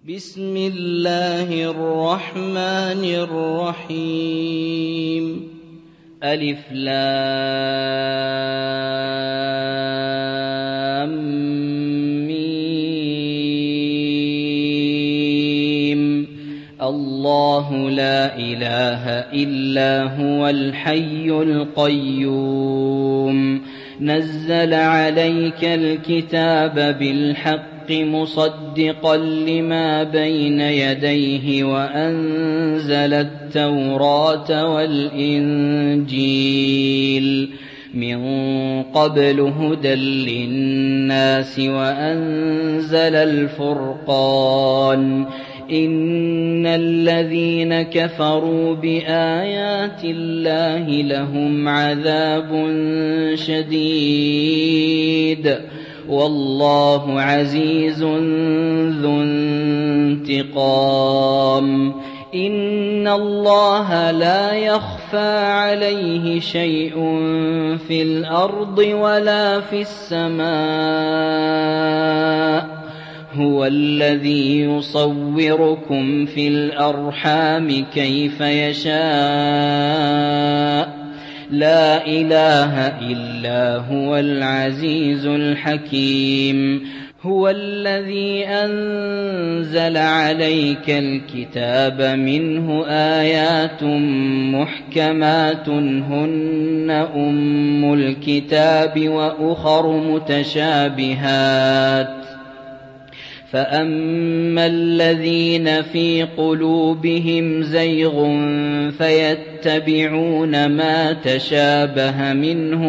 بسم الله الرحمن الرحيم ألف لام ميم الله لا إله إلا هو الحي القيوم نزل عليك الكتاب بالحق مصدقا لما بين يديه وأنزل التوراة والإنجيل من قبل هدى للناس وأنزل الفرقان إن الذين كفروا بآيات الله لهم عذاب شديد والله عزيز ذو انتقام إن الله لا يخفى عليه شيء في الأرض ولا في السماء هو الذي يصوركم في الأرحام كيف يشاء لا إله إلا هو العزيز الحكيم هو الذي أنزل عليك الكتاب منه آيات محكمات هن أم الكتاب وأخر متشابهات فأما الذين في قلوبهم زيغ فيتبعون ما تشابه منه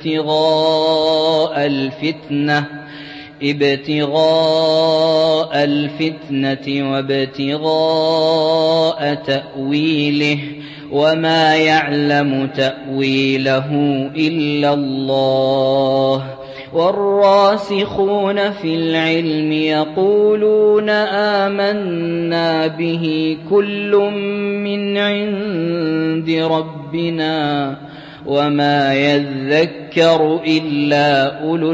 ابتغاء الفتنة وابتغاء تأويله وما يعلم تأويله إلا الله والراسخون في العلم يقولون آمنا به كل من عند ربنا وما يذكر إلا أولو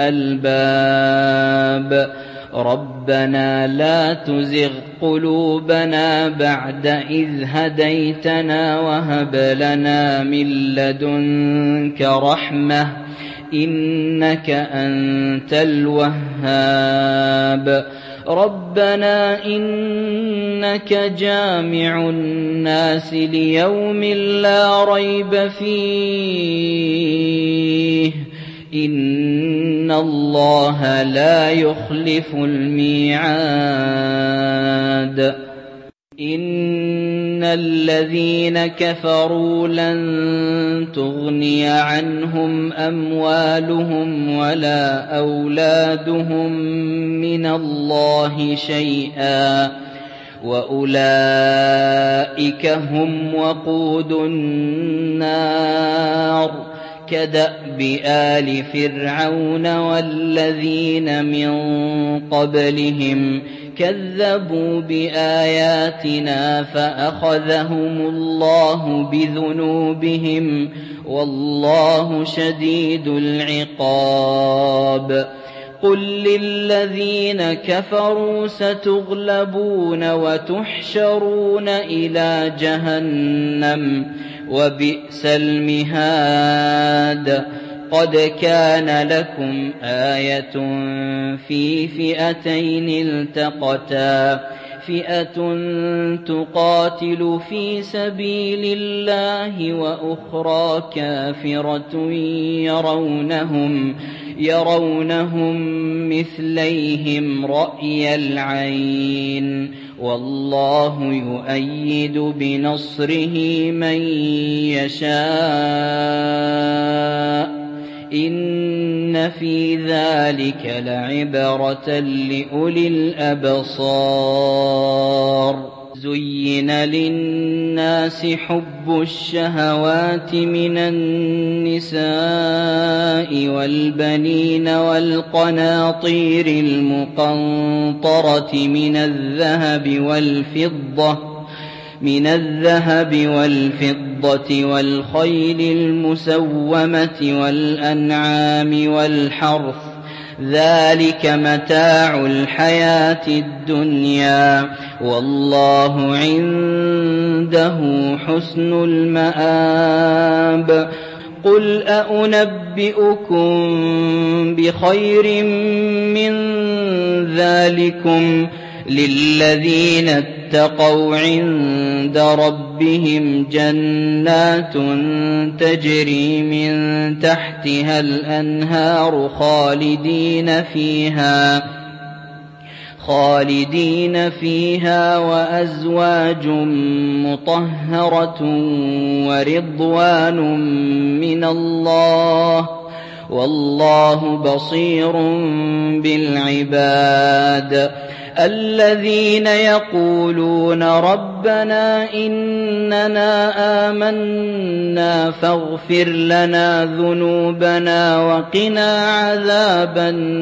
الألباب ربنا لا تزغ قلوبنا بعد إذ هديتنا وهب لنا من لدنك رحمة إنك أنت الوهاب ربنا إنك جامع الناس ليوم لا ريب فيه إن الله لا يخلف الميعاد إن الذين كفروا لن تغني عنهم أموالهم ولا أولادهم من الله شيئا وأولئك هم وقود النار كدأب آل فرعون والذين من قبلهم كذبوا بآياتنا فأخذهم الله بذنوبهم والله شديد العقاب قل للذين كفروا ستغلبون وتحشرون إلى جهنم وبئس المهاد قد كان لكم آية في فئتين التقتا فئة تقاتل في سبيل الله وأخرى كافرة يرونهم مثليهم رأي العين والله يؤيد بنصره من يشاء إن في ذلك لعبرة لأولي الأبصار زين للناس حب الشهوات من النساء والبنين والقناطير المقنطرة من الذهب والفضة والخيل المسومة والأنعام والحرث ذلك متاع الحياة الدنيا والله عنده حسن المآب قل أنبئكم بخير من ذلكم للذين اتقوا عند ربهم جنات تجري من تحتها الأنهار خالدين فيها وأزواج مطهرة ورضوان من الله والله بصير بالعباد الذين يقولون ربنا إننا آمنا فاغفر لنا ذنوبنا وقنا عذاب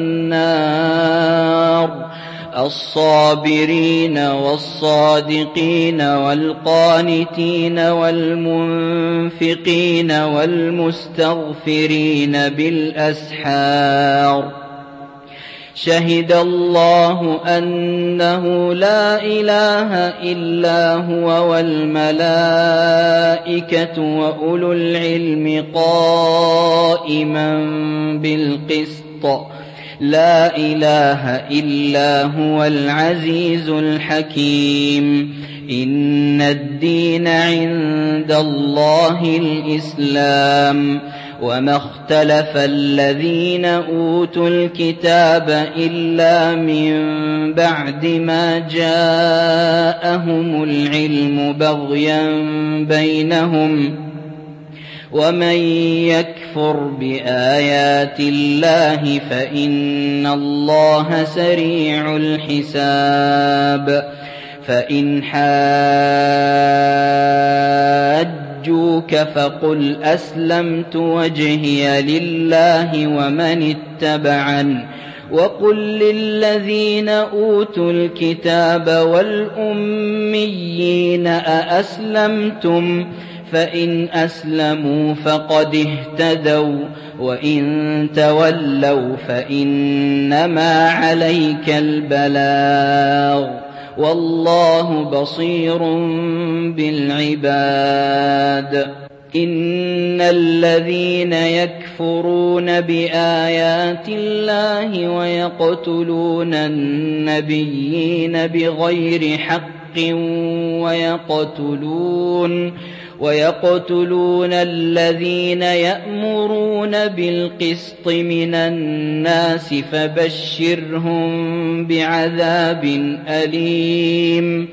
النار الصابرين والصادقين والقانتين والمنفقين والمستغفرين بالأسحار شهد الله أنه لا إله إلا هو والملائكة وأولو العلم قائما بالقسط لا إله إلا هو العزيز الحكيم إن الدين عند الله الإسلام وما اختلف الذين أوتوا الكتاب إلا من بعد ما جاءهم العلم بغيا بينهم ومن يكفر بآيات الله فإن الله سريع الحساب فإن حاجوك فقل أسلمت وجهي لله ومن اتبعني وقل للذين أوتوا الكتاب والأميين أأسلمتم فإن أسلموا فقد اهتدوا وإن تولوا فإنما عليك البلاغ والله بصير بالعباد إن الذين يكفرون بآيات الله ويقتلون النبيين بغير حق ويقتلون الذين يأمرون بالقسط من الناس فبشرهم بعذاب أليم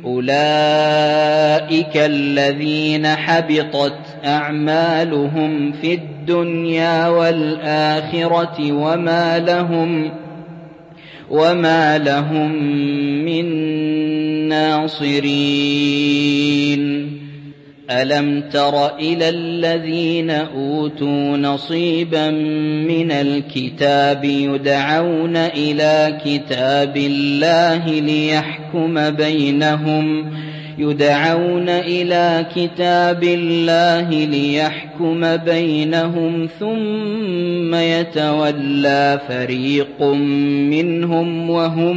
أولئك الذين حبطت أعمالهم في الدنيا والآخرة وما لهم من ناصرين ألم تر إلى الذين أوتوا نصيبا من الكتاب يدعون إلى كتاب الله ليحكم بينهم ثم يتولى فريق منهم وهم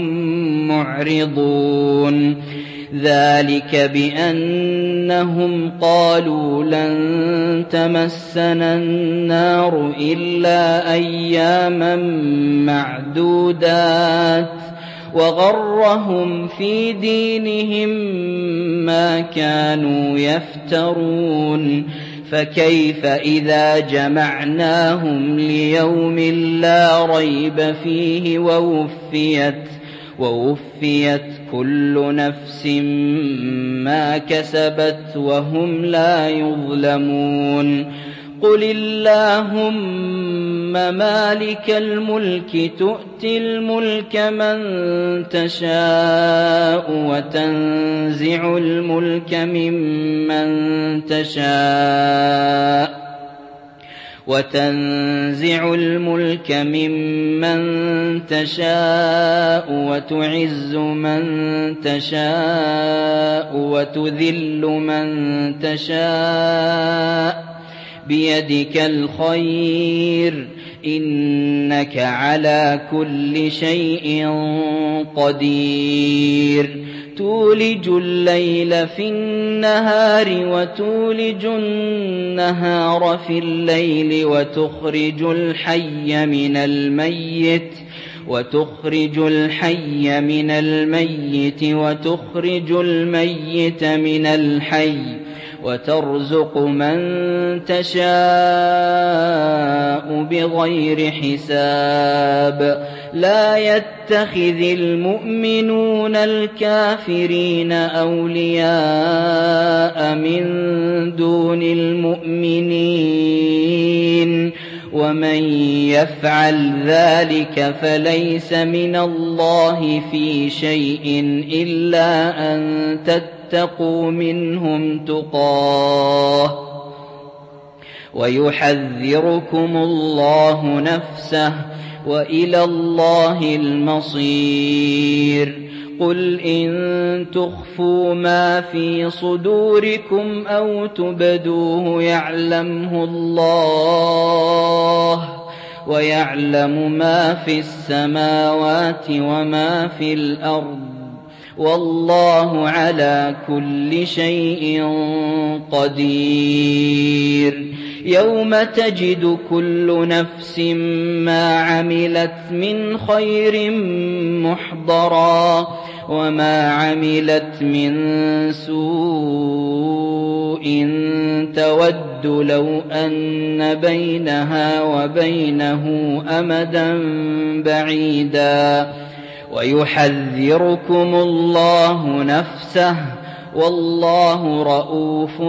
معرضون ذلك بأنهم قالوا لن تمسنا النار إلا أياما معدودات وغرهم في دينهم ما كانوا يفترون فكيف إذا جمعناهم ليوم لا ريب فيه ووفيت كل نفس ما كسبت وهم لا يظلمون قل اللهم مالك الملك تؤتي الملك من تشاء وتنزع الملك ممن تشاء وتعز من تشاء وتذل من تشاء بيدك الخير إنك على كل شيء قدير تولج الليل في النهار وتولج النهار في الليل وتخرج الحي من الميت وتخرج الميت من الحي وترزق من تشاء بغير حساب لا يتخذ المؤمنون الكافرين أولياء من دون المؤمنين ومن يفعل ذلك فليس من الله في شيء إلا أن تتقوا منهم تقاه ويحذركم الله نفسه وإلى الله المصير قل إن تخفوا ما في صدوركم أو تبدوه يعلمه الله ويعلم ما في السماوات وما في الأرض والله على كل شيء قدير يوم تجد كل نفس ما عملت من خير محضرا وما عملت من سوء تود لو أن بينها وبينه أمدا بعيدا ويحذركم الله نفسه والله رءوف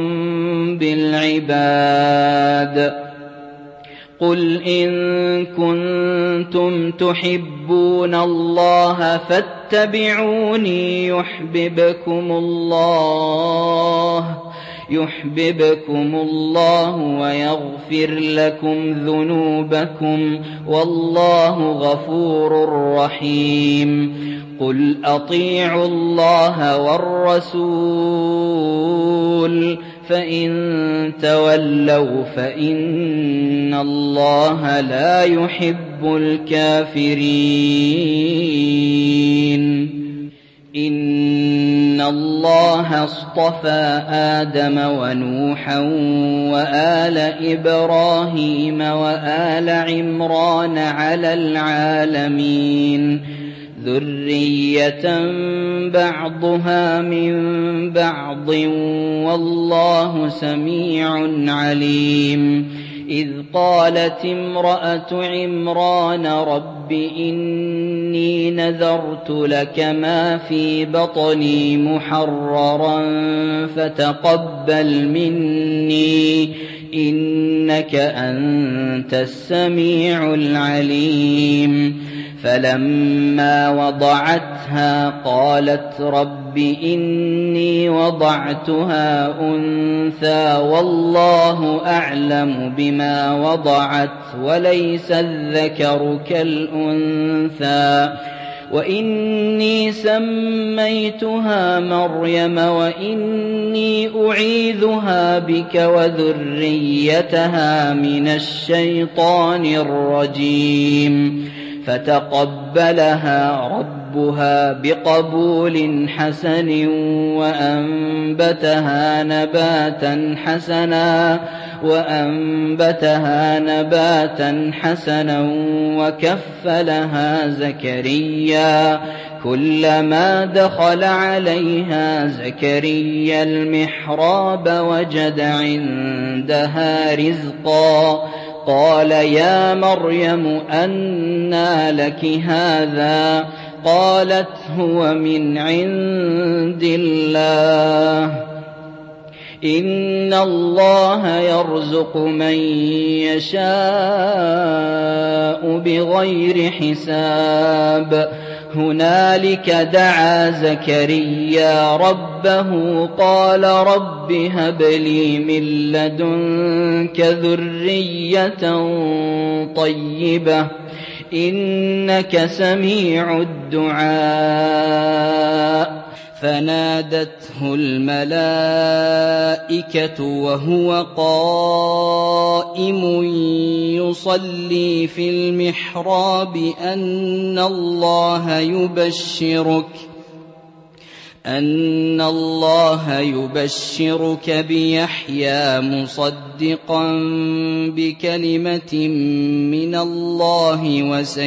بالعباد قل إن كنتم تحبون الله فاتبعوني يحببكم الله ويغفر لكم ذنوبكم والله غفور رحيم قل أطيعوا الله والرسول فإن تولوا فإن الله لا يحب الكافرين إن الله اصطفى آدم ونوحا وآل إبراهيم وآل عمران على العالمين ذرية بعضها من بعض والله سميع عليم إذ قالت امرأة عمران رب إني نذرت لك ما في بطني محررا فتقبل مني إنك أنت السميع العليم فلما وضعتها قالت رب إني وضعتها أنثى والله أعلم بما وضعت وليس الذكر كالأنثى وإني سميتها مريم وإني أعيذها بك وذريتها من الشيطان الرجيم فتقبلها ربها بقبول حسن وأنبتها نباتا حسنا وكفلها زكريا كلما دخل عليها زكريا المحراب وجد عندها رزقا قال يا مريم أنى لك هذا قالت هو من عند الله إن الله يرزق من يشاء بغير حساب هنالك دعا زكريا ربه قال رب هب لي من لدنك ذرية طيبة إنك سميع الدعاء فنادته الملائكة وهو قائم يصلي في المحراب أن الله يبشرك بيحيى مصدقا بكلمة من الله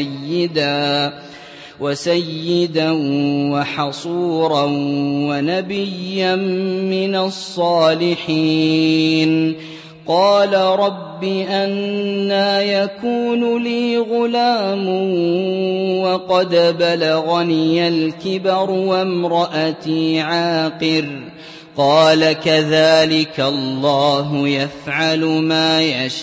وسيدا وحصورا ونبيا من الصالحين. قال رب أنى يكون لي غلام وقد بلغني الكبر وامرأتي عاقر. قال كذلك الله يفعل ما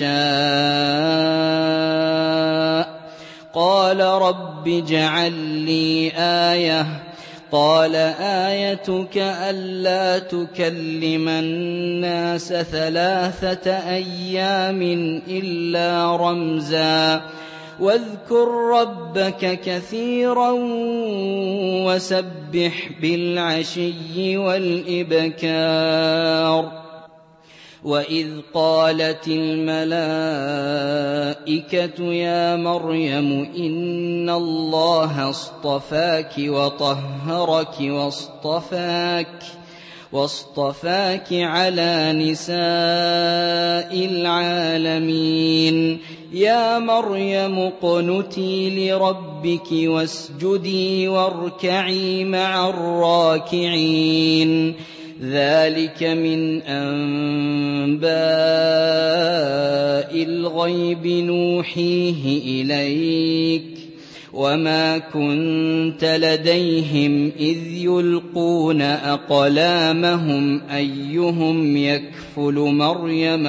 يشاء. قال رب اجعل لي آية. قال آيتك ألا تكلم الناس 3 أيام إلا رمزا واذكر ربك كثيرا وسبح بالعشي والإبكار. وإذ قالت الملائكة يا مريم إن الله اصطفاك وطهرك واصطفاك على نساء العالمين. يا مريم اقنتي لربك واسجدي واركعي مع الراكعين. ذلك من أنباء الغيب نوحيه إليك وما كنت لديهم إذ يلقون أقلامهم أيهم يكفل مريم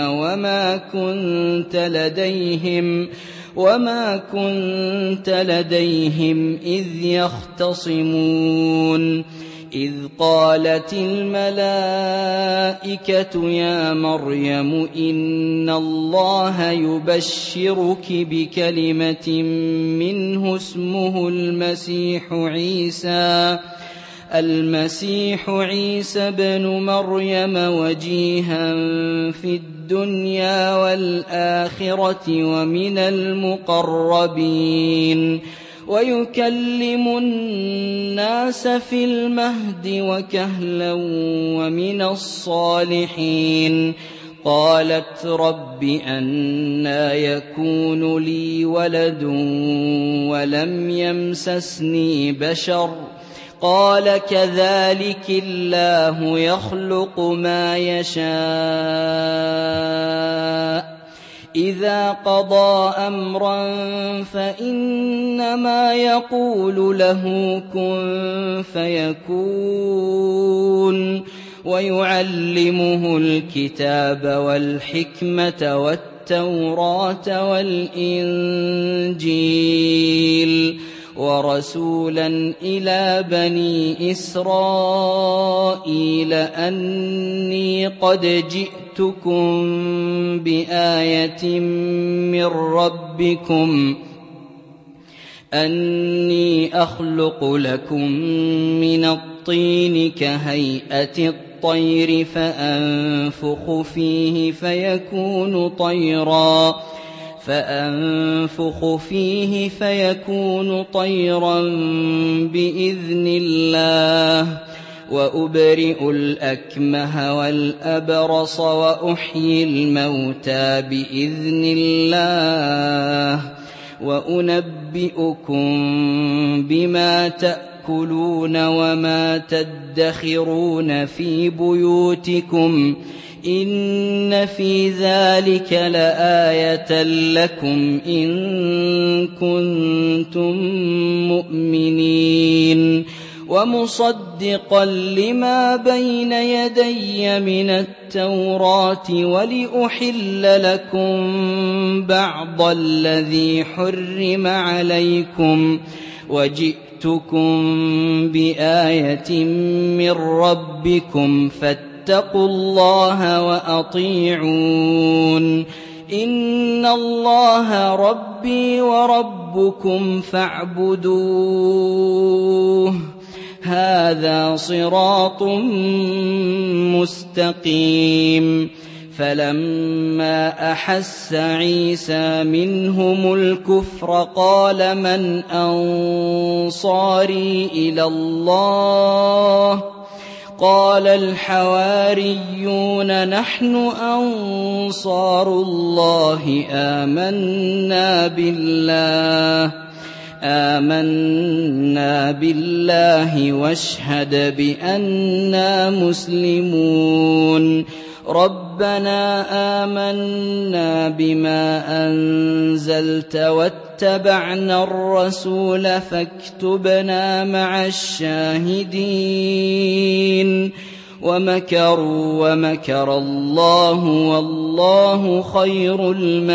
وما كنت لديهم إذ يختصمون. إذ قالت الملائكة يا مريم إن الله يبشرك بكلمة منه اسمه المسيح عيسى بن مريم وجيها في الدنيا والآخرة ومن المقربين ويكلم الناس في المهد وكهلا ومن الصالحين. قالت رب أنى يكون لي ولد ولم يمسسني بشر. قال كذلك الله يخلق ما يشاء. إذا قضى أمرا فإنما يقول له كن فيكون. ويعلمه الكتاب والحكمة والتوراة والإنجيل ورسولا إلى بني إسرائيل أني قد جئتكم بآية من ربكم أني أخلق لكم من الطين كهيئة الطير فأنفخ فيه فيكون طيرا بإذن الله. وأبرئ الأكمه والأبرص وأحيي الموتى بإذن الله. وأنبئكم بما تأكلون وما تدخرون في بيوتكم إن في ذلك لآية لكم إن كنتم مؤمنين. ومصدقا لما بين يدي من التوراة ولأحل لكم بعض الذي حرم عليكم وجئتكم بآية من ربكم فاتقوا الله وأطيعون. إن الله ربي وربكم فاعبدوه هذا صراط مستقيم فلما أحس عيسى منهم الكفر قال من أنصاري إلى الله قال الحواريون نحن أنصار الله آمنا بالله واشهد بأننا مسلمون ربنا آمنا بما أنزلت واتبعنا الرسول فاكتبنا مع الشاهدين ومكروا ومكر الله والله خير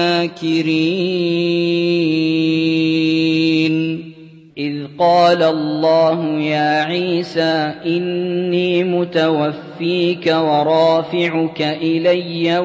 الماكرين إذ قال الله يا عيسى إني متوفيك ورافعك إلي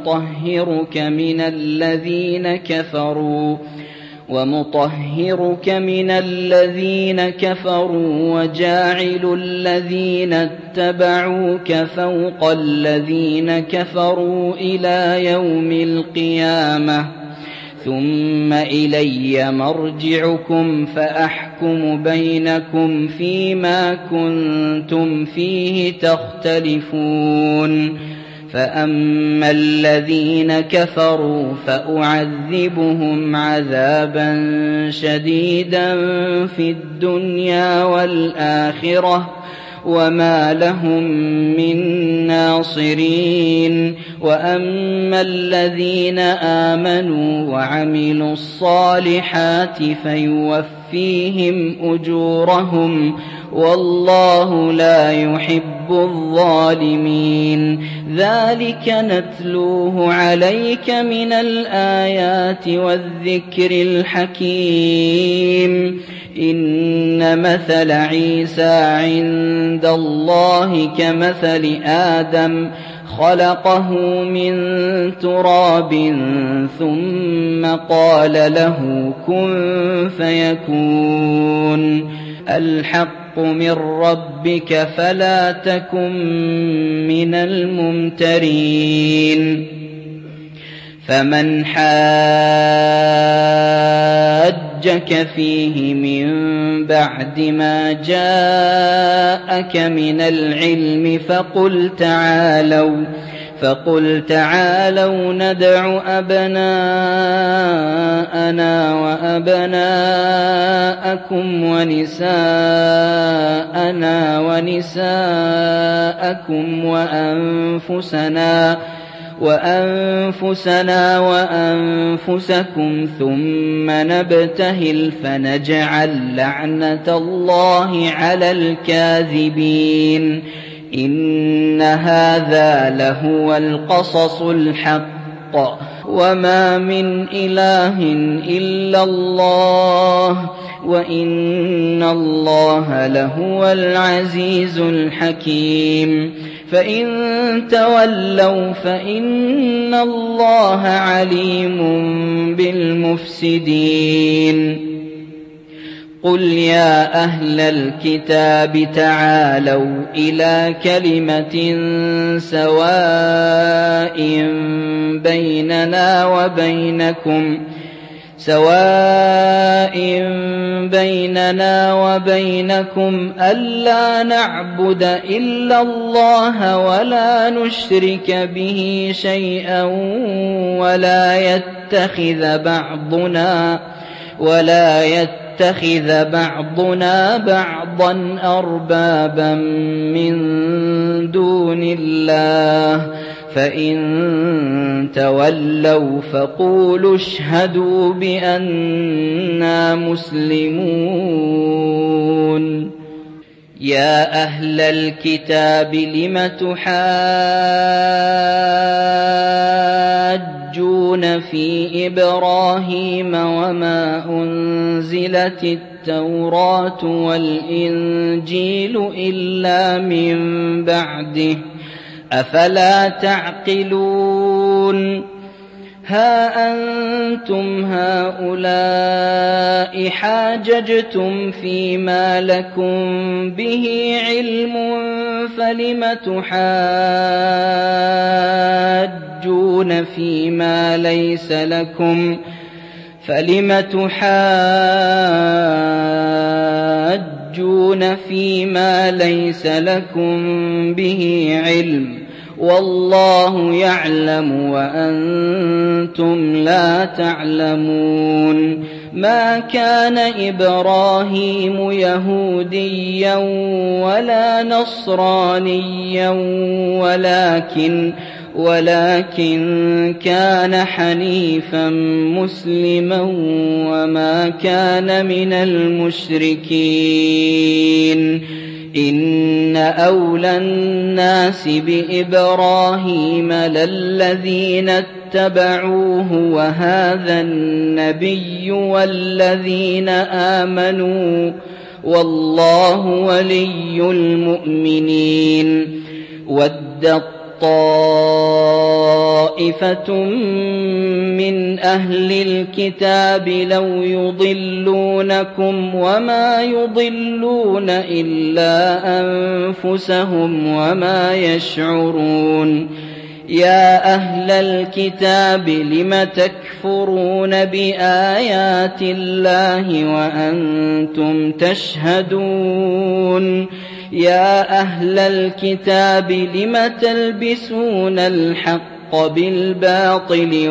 ومطهرك من الذين كفروا وجاعل الذين اتبعوك فوق الذين كفروا إلى يوم القيامة ثم إلي مرجعكم فأحكم بينكم فيما كنتم فيه تختلفون فأما الذين كفروا فأعذبهم عذابا شديدا في الدنيا والآخرة وما لهم من ناصرين وأما الذين آمنوا وعملوا الصالحات فيوفيهم أجورهم والله لا يحب الظالمين ذلك نتلوه عليك من الآيات والذكر الحكيم إن مثل عيسى عند الله كمثل آدم خلقه من تراب ثم قال له كن فيكون الحق من ربك فلا تكن من الممترين فمن حاجك فيه من بعد ما جاءك من العلم فقل تعالوا ندع أبناءنا وأبناءكم ونساءنا ونساءكم وأنفسنا وأنفسكم ثم نبتهل فنجعل لعنة الله على الكاذبين إن هذا لهو القصص الحق وما من إله إلا الله وإن الله لهو العزيز الحكيم فإن تولوا فإن الله عليم بالمفسدين قل يا أهل الكتاب تعالوا إلى كلمة سواء بيننا وبينكم ألا نعبد إلا الله ولا نشرك به شيئا ولا يتخذ بعضنا بعضا أربابا من دون الله فإن تولوا فقولوا اشهدوا بأننا مسلمون يا أهل الكتاب لم تحاجون في إبراهيم وما أنزلت التوراة والإنجيل إلا من بعده أفلا تعقلون ها أنتم هؤلاء حاججتم فيما لكم به علم فلم تحاجون فيما ليس لكم به علم والله يعلم وأنتم لا تعلمون. ما كان إبراهيم يهوديا ولا نصرانيا ولكن كان حنيفا مسلما وما كان من المشركين. إن أولى الناس بإبراهيم للذين اتبعوه وهذا النبي والذين آمنوا والله ولي المؤمنين. ودت طائفة من أهل الكتاب لو يضلونكم وما يضلون إلا أنفسهم وما يشعرون. يا أهل الكتاب لم تكفرون بآيات الله وأنتم تشهدون. يا أهل الكتاب لم تلبسون الحق بالباطل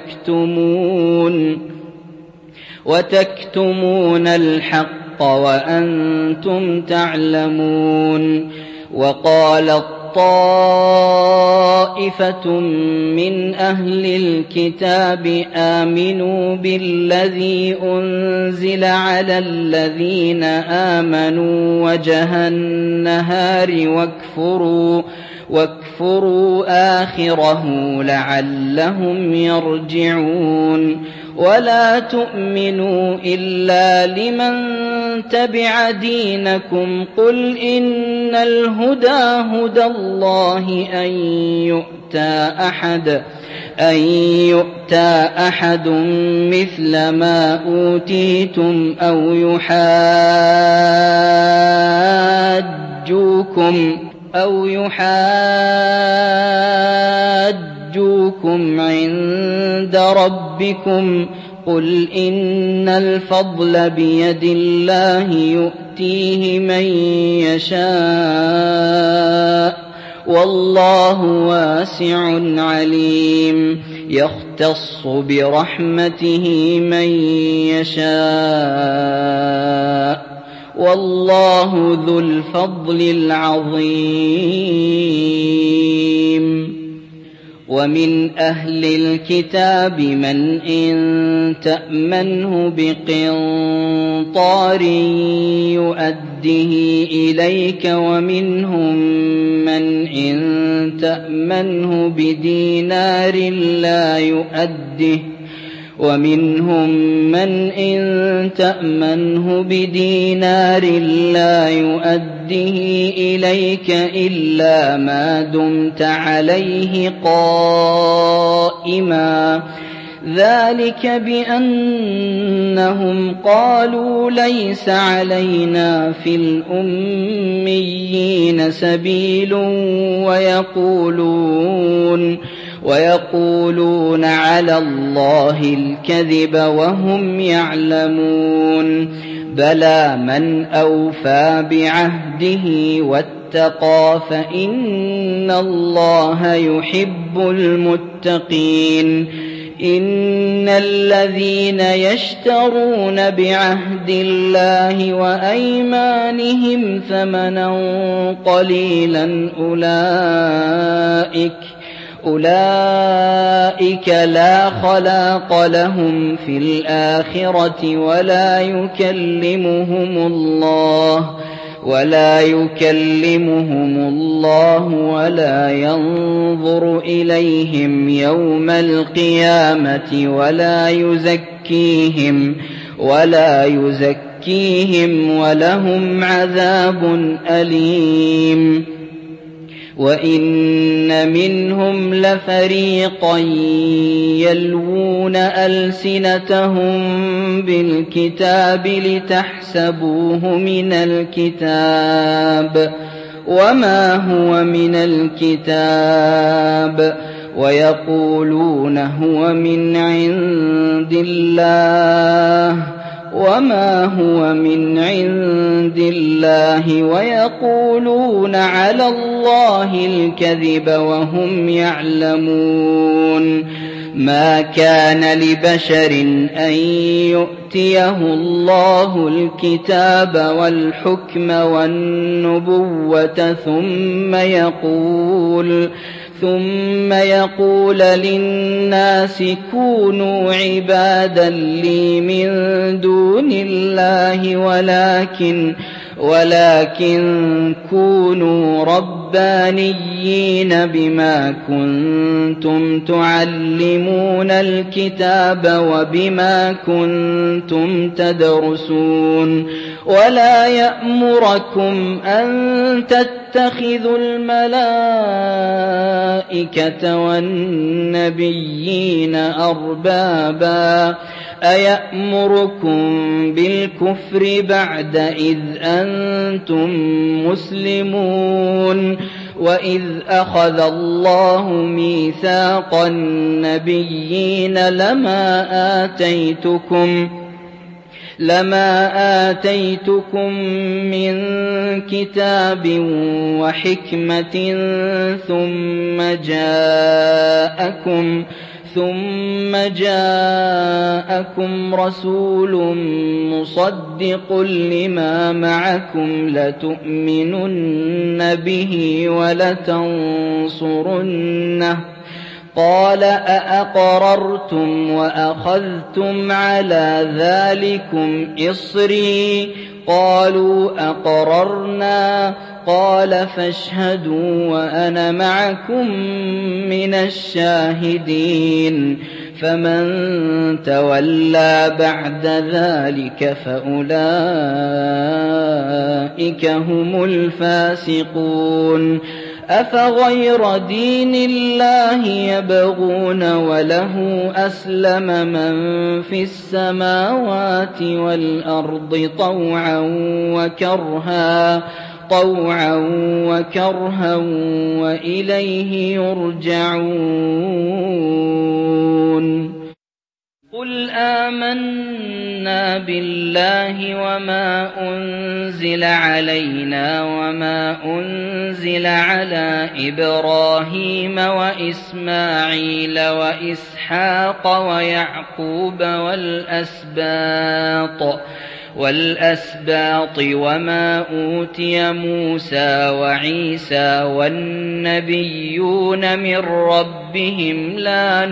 وتكتمون الحق وأنتم تعلمون. وقالت طائفة من أهل الكتاب آمنوا بالذي أنزل على الذين آمنوا وجه النهار واكفروا آخره لعلهم يرجعون. ولا تؤمنوا إلا لمن تبع دينكم قل إن الهدى هدى الله أن يؤتى أحد مثل ما أوتيتم أو يحاجوكم عند ربكم قل إن الفضل بيد الله يؤتيه من يشاء والله واسع عليم. يختص برحمته من يشاء والله ذو الفضل العظيم. ومن أهل الكتاب من إن تأمنه بقنطار يؤده إليك ومنهم من إن تأمنه بدينار لا يؤده إليك إلا ما دمت عليه قائما ذلك بأنهم قالوا ليس علينا في الأميين سبيل ويقولون على الله الكذب وهم يعلمون. بلى من أوفى بعهده واتقى فإن الله يحب المتقين. إن الذين يشترون بعهد الله وأيمانهم ثمنا قليلا أولئك لا خلاق لهم في الآخرة ولا يكلمهم الله ولا ينظر إليهم يوم القيامة ولا يزكيهم ولهم عذاب أليم. وإن منهم لفريقا يلوون ألسنتهم بالكتاب لتحسبوه من الكتاب وما هو من الكتاب ويقولون هو من عند الله وما هو من عند الله ويقولون على الله الكذب وهم يعلمون. ما كان لبشر أن يؤتيه الله الكتاب والحكم والنبوة ثم يقول للناس كونوا عبادا لي من دون الله ولكن كونوا ربانيين بما كنتم تعلمون الكتاب وبما كنتم تدرسون. ولا يأمركم أن تتخذوا الملائكة والنبيين أربابا أيأمركم بالكفر بعد إذ أنتم مسلمون. وإذ أخذ الله ميثاق النبيين لما آتيتكم من كتاب وحكمة ثم جاءكم رسول مصدق لما معكم لتؤمنن به ولتنصرنه قال أأقررتم وأخذتم على ذلكم إصري قالوا أقررنا قال فاشهدوا وأنا معكم من الشاهدين. فمن تولى بعد ذلك فأولئك هم الفاسقون. أفغير دين الله يبغون وله أسلم من في السماوات والأرض طوعا وكرها وإليه يرجعون. قل آمنا بالله وما أنزل علينا وما أنزل على إبراهيم وإسماعيل وإسحاق ويعقوب والأسباط وما أوتي موسى وعيسى والنبيون من ربهم لا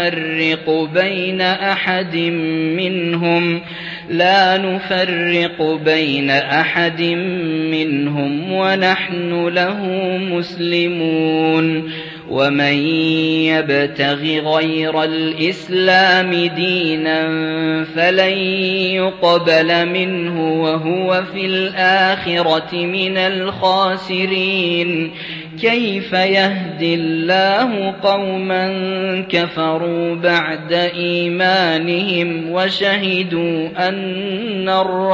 نفرق بين أحد منهم ونحن له مسلمون. ومن يبتغ غير الإسلام دينا فلن يقبل منه وهو في الآخرة من الخاسرين. كيف يهدي الله قوما كفروا بعد إيمانهم وشهدوا أن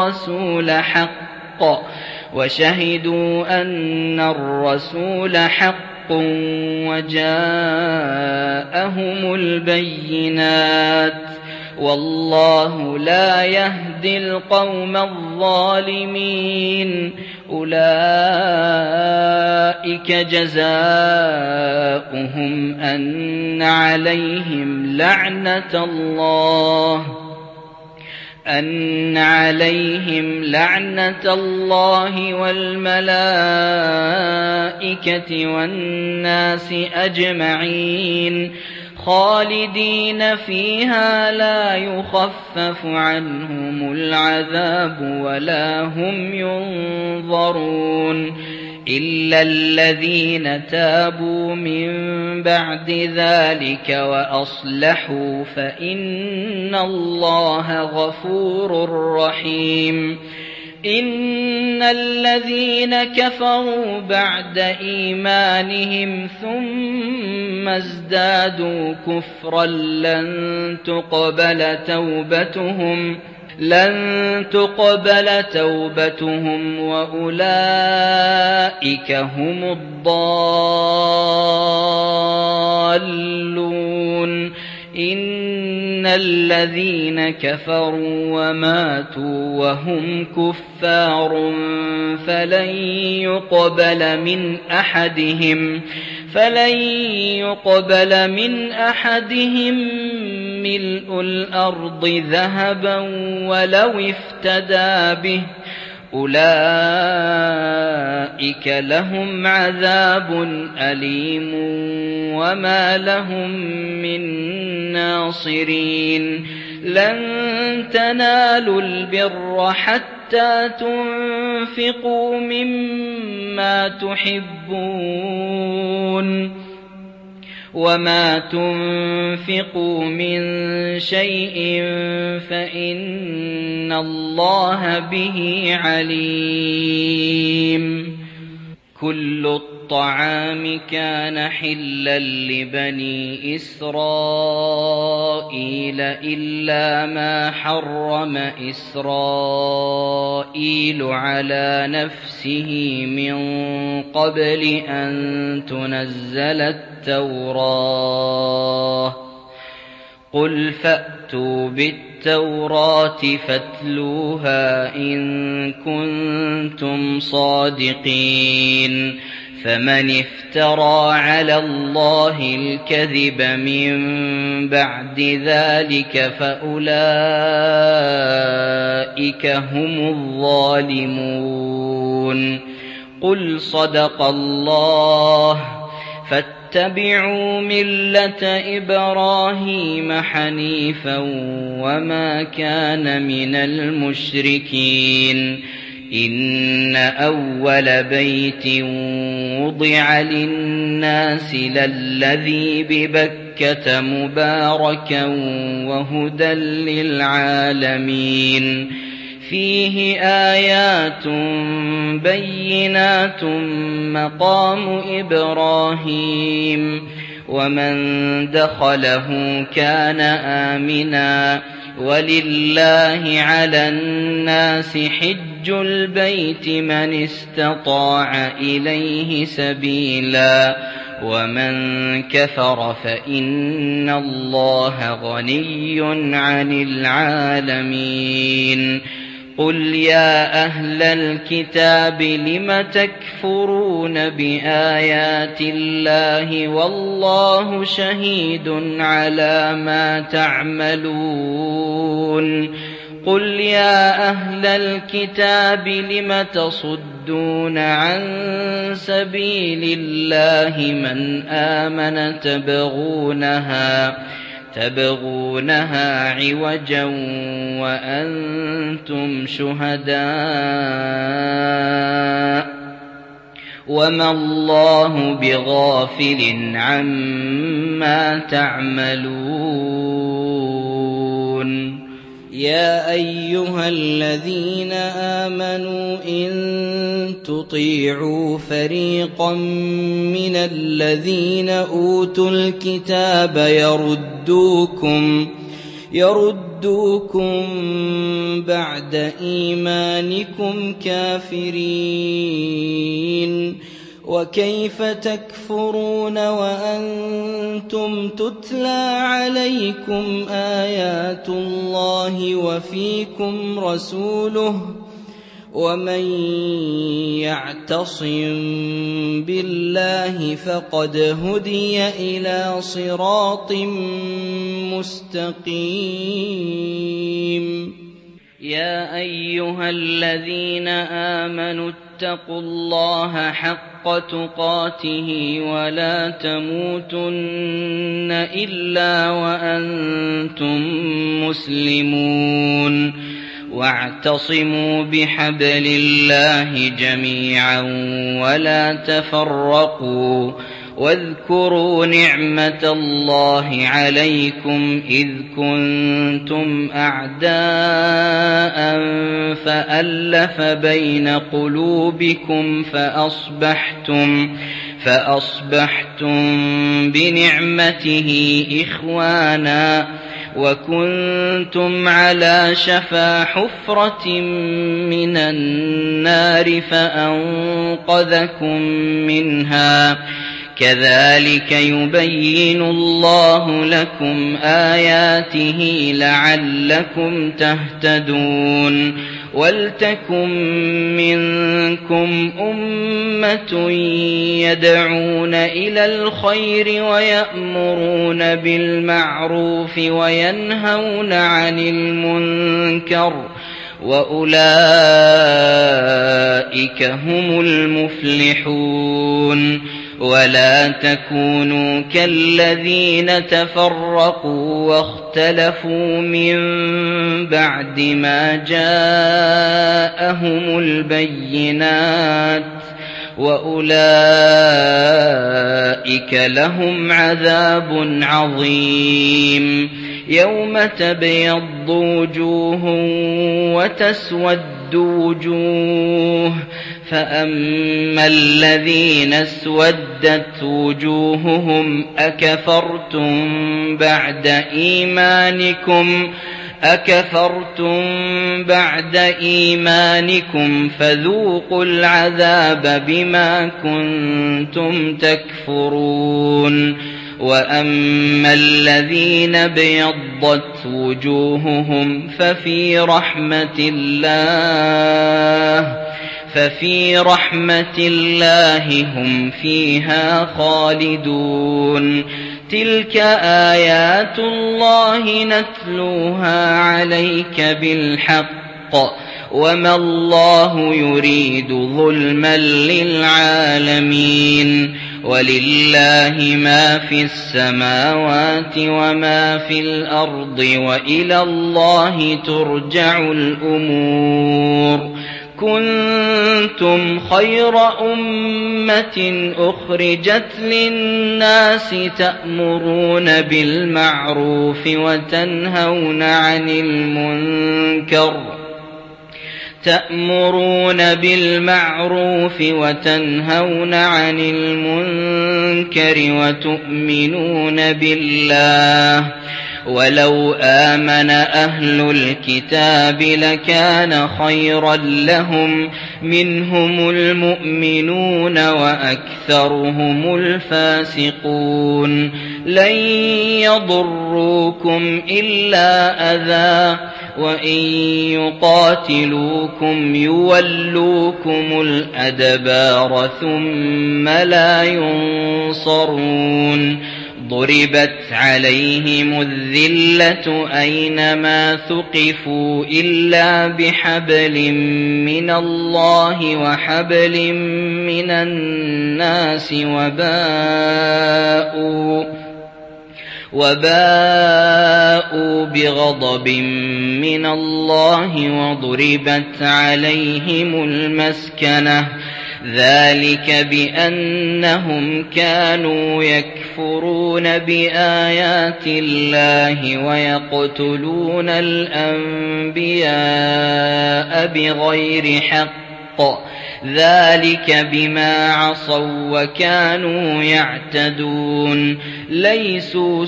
الرسول حق وجاءهم البينات والله لا يهدي القوم الظالمين. أولئك جزاؤهم أن عليهم لعنة الله والملائكة والناس أجمعين خالدين فيها لا يخفف عنهم العذاب ولا هم ينظرون. إلا الذين تابوا من بعد ذلك وأصلحوا فإن الله غفور رحيم. إن الذين كفروا بعد إيمانهم ثم ازدادوا كفرا لن تقبل توبتهم وأولئك هم الضالون إن الذين كفروا وماتوا وهم كفار فلن يقبل من أحدهم ملء الأرض ذهبا ولو افتدى به أولئك لهم عذاب أليم وما لهم من ناصرين لن تنالوا البر حتى تنفقوا مما تحبون وما تنفقوا من شيء فإن الله به عليم كل الطعام كان حلا لبني إسرائيل إلا ما حرم إسرائيل على نفسه من قبل أن تنزل التوراة قل فأتوا بالتوراة فاتلوها إن كنتم صادقين فمن افترى على الله الكذب من بعد ذلك فأولئك هم الظالمون قل صدق الله فاتبعوا ملة إبراهيم حنيفا وما كان من المشركين إن أول بيت وضع للناس للذي ببكة مباركا وهدى للعالمين فيه آيات بينات مقام إبراهيم ومن دخله كان آمنا ولله على الناس حج البيت من استطاع إليه سبيلا ومن كفر فإن الله غني عن العالمين قل يا أهل الكتاب لم تكفرون بآيات الله والله شهيد على ما تعملون قل يا أهل الكتاب لم تصدون عن سبيل الله من آمن تبغونها عوجا وأنتم شهداء وما الله بغافل عما تعملون يا أيها الذين آمنوا إن تطيعوا فريقا من الذين أوتوا الكتاب يردوكم بعد إيمانكم كافرين وكيف تكفرون وأنتم تتلى عليكم آيات الله وفيكم رسوله ومن يعتصم بالله فقد هدي إلى صراط مستقيم يا أيها الذين آمنوا اتقوا الله حق تقاته ولا تموتن إلا وأنتم مسلمون واعتصموا بحبل الله جميعا ولا تفرقوا واذكروا نعمة الله عليكم إذ كنتم أعداء فألف بين قلوبكم فأصبحتم بنعمته إخوانا وكنتم على شفا حفرة من النار فأنقذكم منها كذلك يبين الله لكم آياته لعلكم تهتدون ولتكن منكم أمة يدعون إلى الخير ويأمرون بالمعروف وينهون عن المنكر وأولئك هم المفلحون ولا تكونوا كالذين تفرقوا واختلفوا من بعد ما جاءهم البينات وأولئك لهم عذاب عظيم يوم تبيض وجوه وتسود وجوه فأما الذين اسودت وجوههم أكفرتم بعد إيمانكم فذوقوا العذاب بما كنتم تكفرون وأما الذين ابيضت وجوههم ففي رحمة الله هم فيها خالدون تلك آيات الله نتلوها عليك بالحق وما الله يريد ظلما للعالمين ولله ما في السماوات وما في الأرض وإلى الله ترجع الأمور كنتم خير أمة أخرجت للناس تأمرون بالمعروف وتنهون عن المنكر وتؤمنون بالله ولو آمن أهل الكتاب لكان خيرا لهم منهم المؤمنون وأكثرهم الفاسقون لن يضروكم إلا أذى وإن يقاتلوكم يولوكم الأدبار ثم لا ينصرون ضربت عليهم الذلة أينما ثقفوا إلا بحبل من الله وحبل من الناس وباءوا بغضب من الله وضربت عليهم المسكنة ذلك بأنهم كانوا يكفرون بآيات الله ويقتلون الأنبياء بغير حق ذلك بما عصوا وكانوا يعتدون ليسوا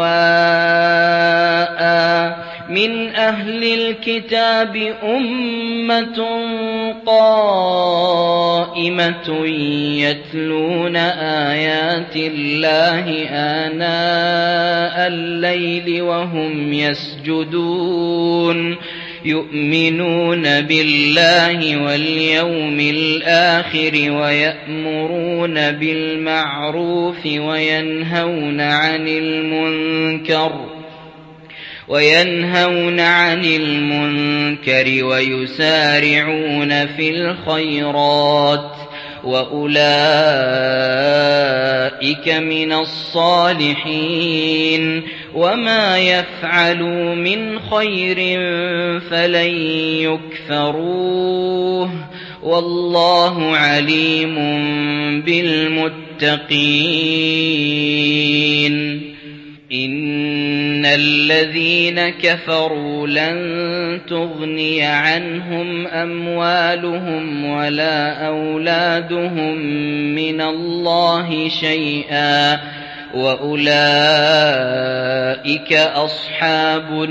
سواء من أهل الكتاب أمة قائمة يتلون آيات الله آناء الليل وهم يسجدون يؤمنون بالله واليوم الآخر ويأمرون بالمعروف وينهون عن المنكر ويسارعون في الخيرات وأولئك أولئك من الصالحين وما يفعلوا من خير فلن يكفروه والله عليم بالمتقين إن الذين كفروا لن تغني عنهم أموالهم ولا أولادهم من الله شيئا وأولئك أصحاب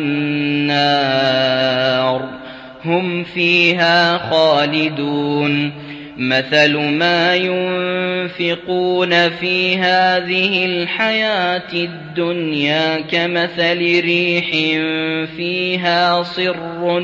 النار هم فيها خالدون مثل ما ينفقون في هذه الحياة الدنيا كمثل ريح فيها صر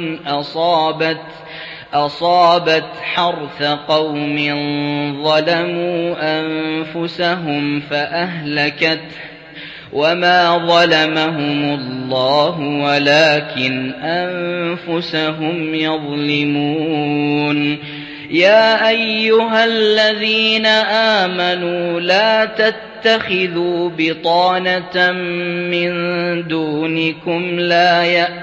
أصابت حرث قوم ظلموا أنفسهم فأهلكته وما ظلمهم الله ولكن أنفسهم يظلمون يا أيها الذين آمنوا لا تتخذوا بطانة من دونكم لا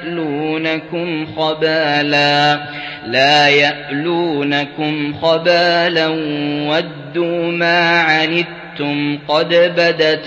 يألونكم خبالا ودوا ما عنتم قد بدت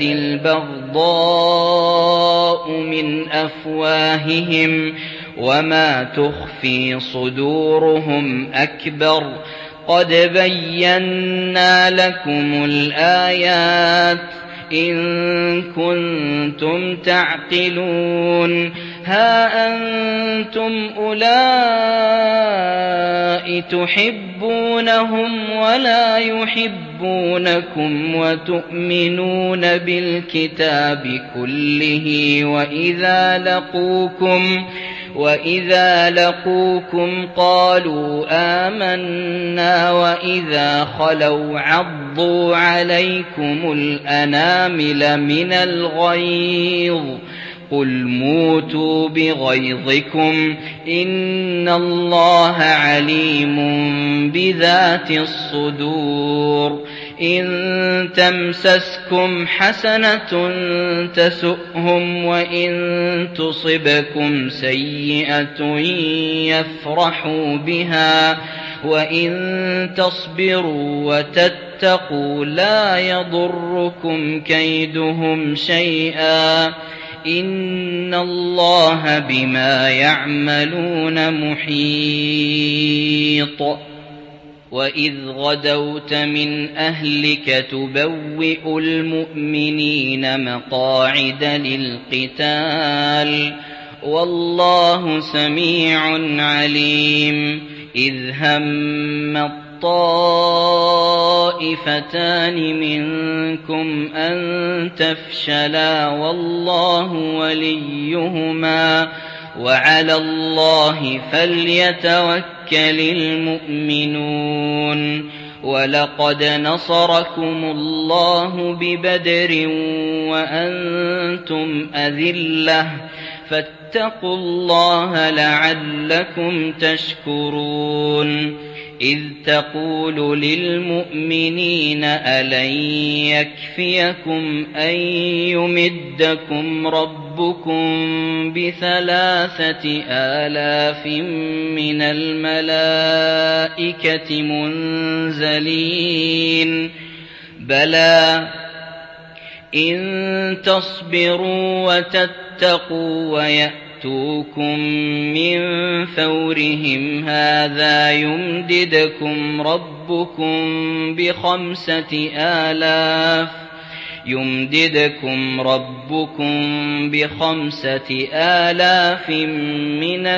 البغضاء من أفواههم وما تخفي صدورهم أكبر قد بينا لكم الآيات إن كنتم تعقلون ها أنتم أولئك تحبونهم ولا يحبونكم وتؤمنون بالكتاب كله وإذا لقوكم قالوا آمنا وإذا خلوا عضوا عليكم الأنامل من الغيظ قل موتوا بغيظكم إن الله عليم بذات الصدور إن تمسسكم حسنة تسؤهم وإن تصبكم سيئة يفرحوا بها وإن تصبروا وتتقوا لا يضركم كيدهم شيئا إن الله بما يعملون محيط وإذ غدوت من أهلك تبوئ المؤمنين مقاعد للقتال والله سميع عليم إذ هم الطائفتان منكم أن تفشلا والله وليهما وعلى الله فليتوكل المؤمنون ولقد نصركم الله ببدر وأنتم أذلة فاتقوا الله لعلكم تشكرون إذ تقول للمؤمنين ألن يكفيكم أن يمدكم ربكم ب3,000 من الملائكة منزلين بلى إن تصبروا وتتقوا ويأتوكم من فورهم هذا يمددكم ربكم ب5,000 من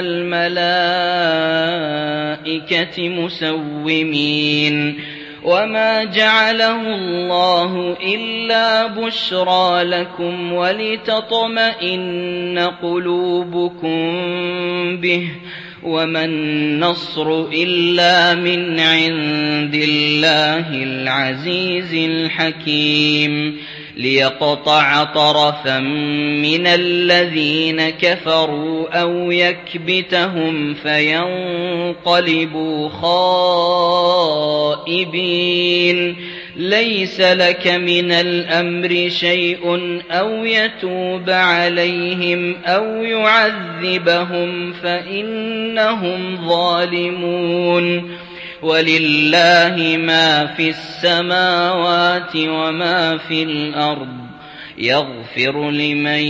الملائكة مسومين وما جعله الله إلا بشرى لكم ولتطمئن قلوبكم به وما النصر إلا من عند الله العزيز الحكيم ليقطع طرفا من الذين كفروا أو يكبتهم فينقلبوا خائبين ليس لك من الأمر شيء أو يتوب عليهم أو يعذبهم فإنهم ظالمون ولله ما في السماوات وما في الأرض يغفر لمن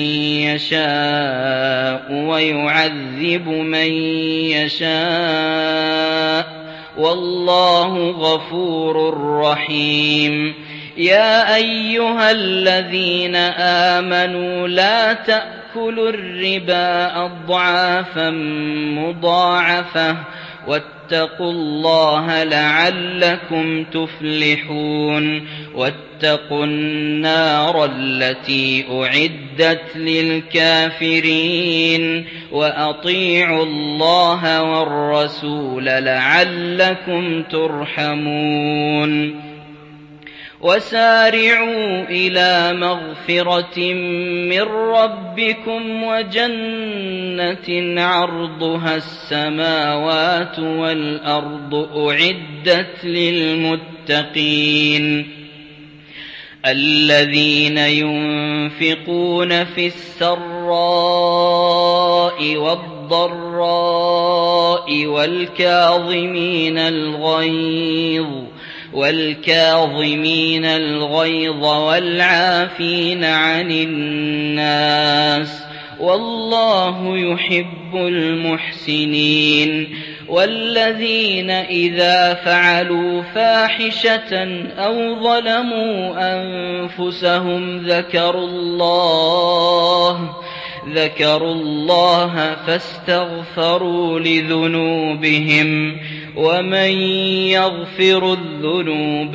يشاء ويعذب من يشاء والله غفور رحيم يا أيها الذين آمنوا لا تأكلوا الربا أضعافا مضاعفة واتقوا الله لعلكم تفلحون واتقوا النار التي أعدت للكافرين وأطيعوا الله والرسول لعلكم ترحمون وسارعوا إلى مغفرة من ربكم وجنة عرضها السماوات والأرض أعدت للمتقين الذين ينفقون في السراء والضراء والكاظمين الغيظ والعافين عن الناس والله يحب المحسنين والذين إذا فعلوا فاحشة أو ظلموا أنفسهم ذكروا الله فاستغفروا لذنوبهم ومن يغفر الذنوب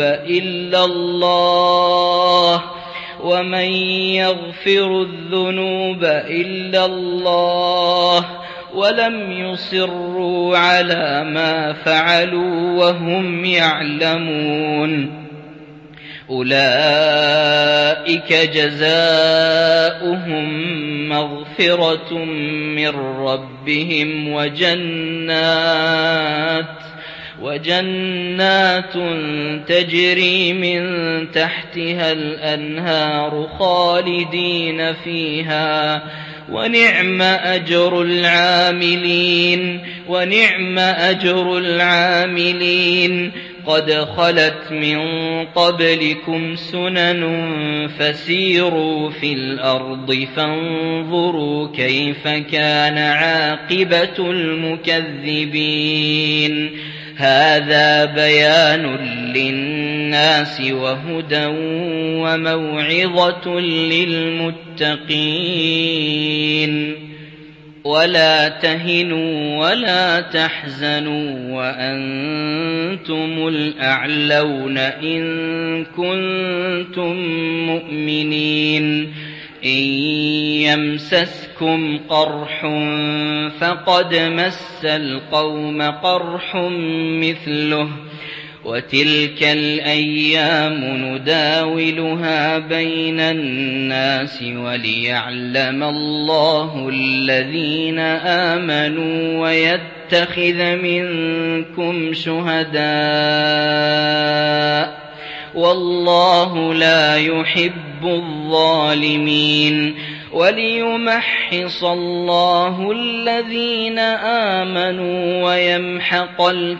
إلا الله ولم يصروا على ما فعلوا وهم يعلمون أولئك جزاؤهم مغفرة من ربهم وجنات تجري من تحتها الأنهار خالدين فيها ونعم أجر العاملين قد خلت من قبلكم سنن فسيروا في الأرض فانظروا كيف كان عاقبة المكذبين هذا بيان للناس وهدى وموعظة للمتقين ولا تهنوا ولا تحزنوا وأنتم الأعلون إن كنتم مؤمنين إن يمسسكم قرح فقد مس القوم قرح مثله وتلك الأيام نداولها بين الناس وليعلم الله الذين آمنوا ويتخذ منكم شهداء والله لا يحب الظالمين وليمحص الله الذين آمنوا ويمحق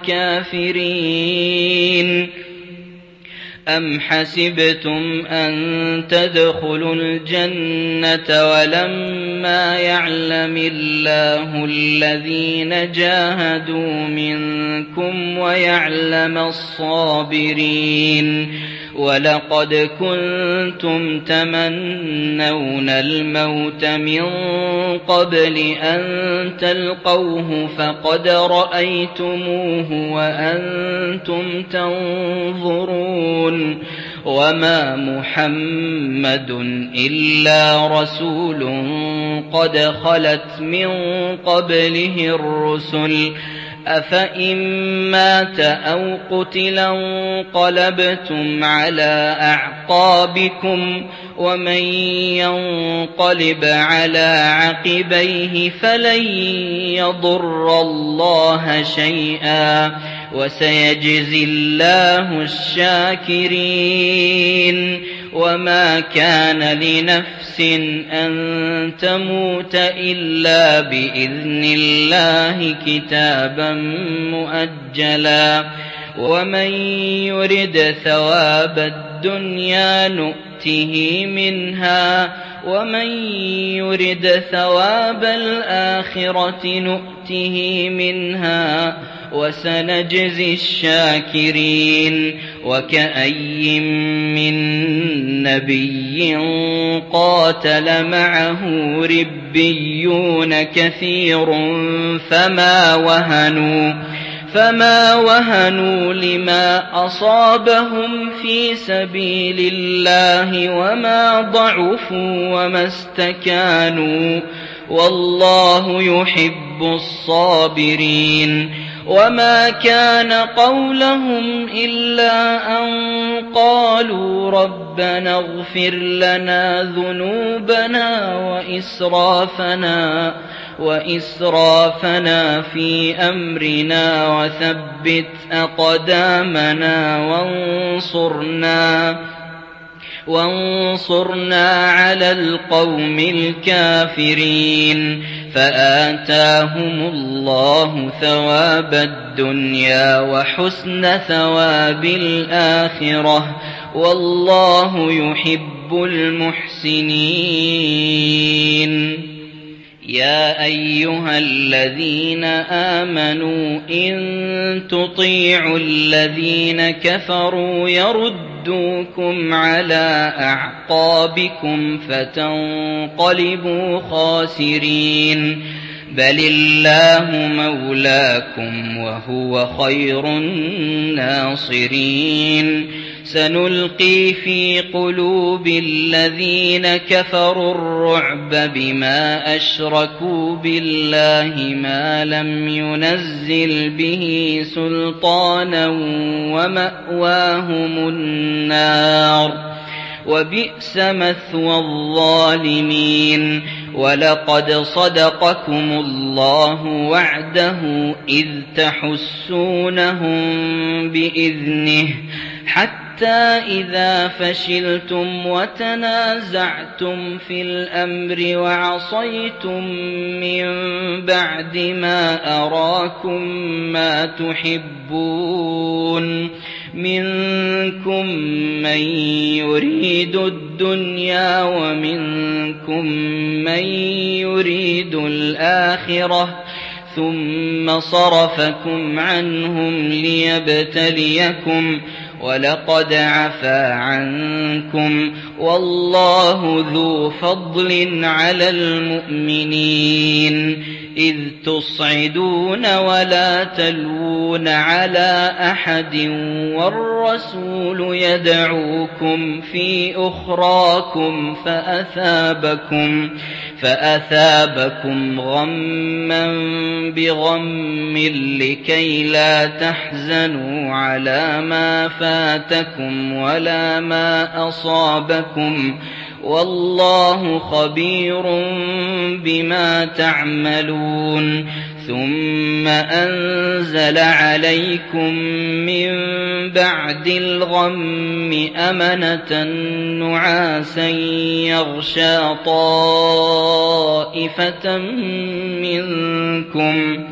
الكافرين أم حسبتم أن تدخلوا الجنة ولما يعلم الله الذين جاهدوا منكم ويعلم الصابرين ولقد كنتم تمنون الموت من قبل أن تلقوه فقد رأيتموه وأنتم تنظرون وما محمد إلا رسول قد خلت من قبله الرسل أفإن مات أو قتلا انقلبتم على أعقابكم ومن ينقلب على عقبيه فلن يضر الله شيئا وسيجزي الله الشاكرين وما كان لنفس أن تموت إلا بإذن الله كتابا مؤجلا ومن يرد ثواب الدنيا نؤته منها ومن يرد ثواب الآخرة نؤته منها وسنجزي الشاكرين وكأي من نبي قاتل معه ربيون كثير فما وهنوا لما أصابهم في سبيل الله وما ضعفوا وما استكانوا والله يحب الصابرين وما كان قولهم إلا أن قالوا ربنا اغفر لنا ذنوبنا وإسرافنا في أمرنا وثبت أقدامنا وانصرنا على القوم الكافرين فآتاهم الله ثواب الدنيا وحسن ثواب الآخرة والله يحب المحسنين يا أيها الذين آمنوا إن تطيعوا الذين كفروا يردوكم على أعقابكم فتنقلبوا خاسرين بل الله مولاكم وهو خير الناصرين سنلقي في قلوب الذين كفروا الرعب بما أشركوا بالله ما لم ينزل به سلطانا ومأواهم النار وبئس مثوى الظالمين ولقد صدقكم الله وعده إذ تحسونهم بإذنه حتى إذا فشلتم وتنازعتم في الأمر وعصيتم من بعد ما أراكم ما تحبون منكم من يريد الدنيا ومنكم من يريد الآخرة ثم صرفكم عنهم ليبتليكم ولقد عفا عنكم والله ذو فضل على المؤمنين إذ تصعدون ولا تلوون على أحد والرسول يدعوكم في أخراكم فأثابكم غما بغم لكي لا تحزنوا على ما فاتكم ولا ما أصابكم والله خبير بما تعملون ثم أنزل عليكم من بعد الغم أمنة نعاسا يغشى طائفة منكم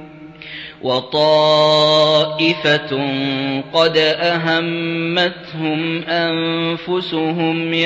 وطائفة قد أهمتهم أنفسهم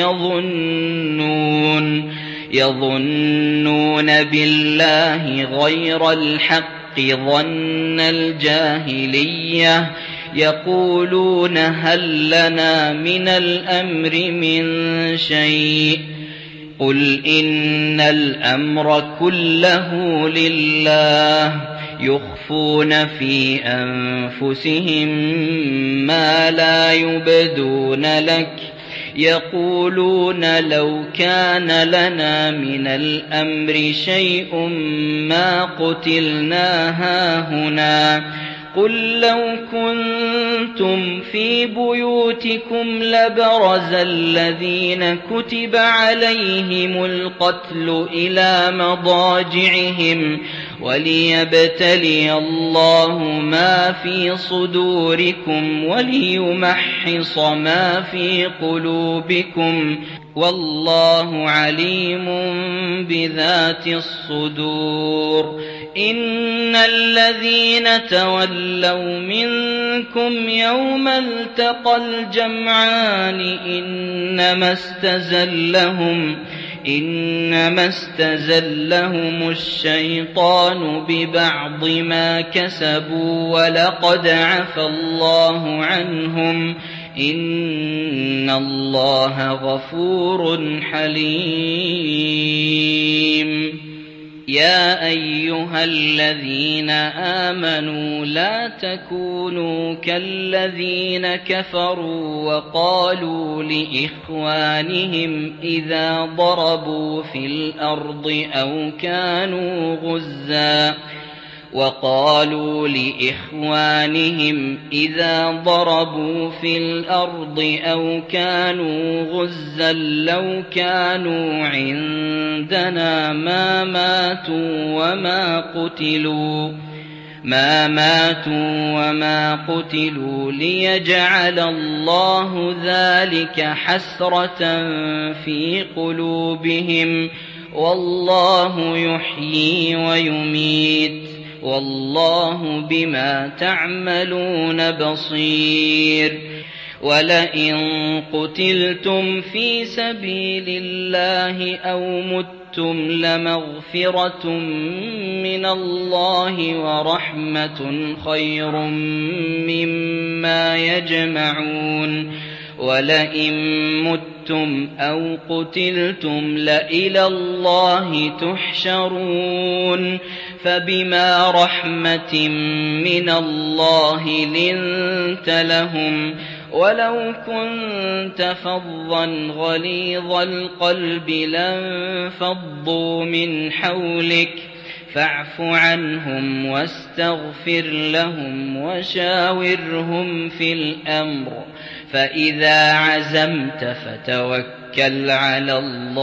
يظنون بالله غير الحق ظن الجاهلية يقولون هل لنا من الأمر من شيء قل إن الأمر كله لله يخفون في أنفسهم ما لا يبدون لك يقولون لو كان لنا من الأمر شيء ما قتلنا هاهنا قل لو كنتم في بيوتكم لبرز الذين كتب عليهم القتل إلى مضاجعهم وليبتلي الله ما في صدوركم وليمحص ما في قلوبكم والله عليم بذات الصدور إن الذين تولوا منكم يوم التقى الجمعان إنما استزلهم الشيطان ببعض ما كسبوا ولقد عفى الله عنهم إن الله غفور حليم يا أيها الذين آمنوا لا تكونوا كالذين كفروا وقالوا لإخوانهم إذا ضربوا في الأرض أو كانوا غزا لو كانوا عندنا ما ماتوا وما قتلوا ليجعل الله ذلك حسرة في قلوبهم والله يحيي ويميت والله بما تعملون بصير ولئن قتلتم في سبيل الله أو متم لمغفرة من الله ورحمة خير مما يجمعون ولئن متم أو قتلتم لإلى الله تحشرون فبما رحمة من الله لنت لهم ولو كنت فظا غليظ القلب لانفضوا من حولك فاعف عنهم واستغفر لهم وشاورهم في الأمر فإذا عزمت فتوكل على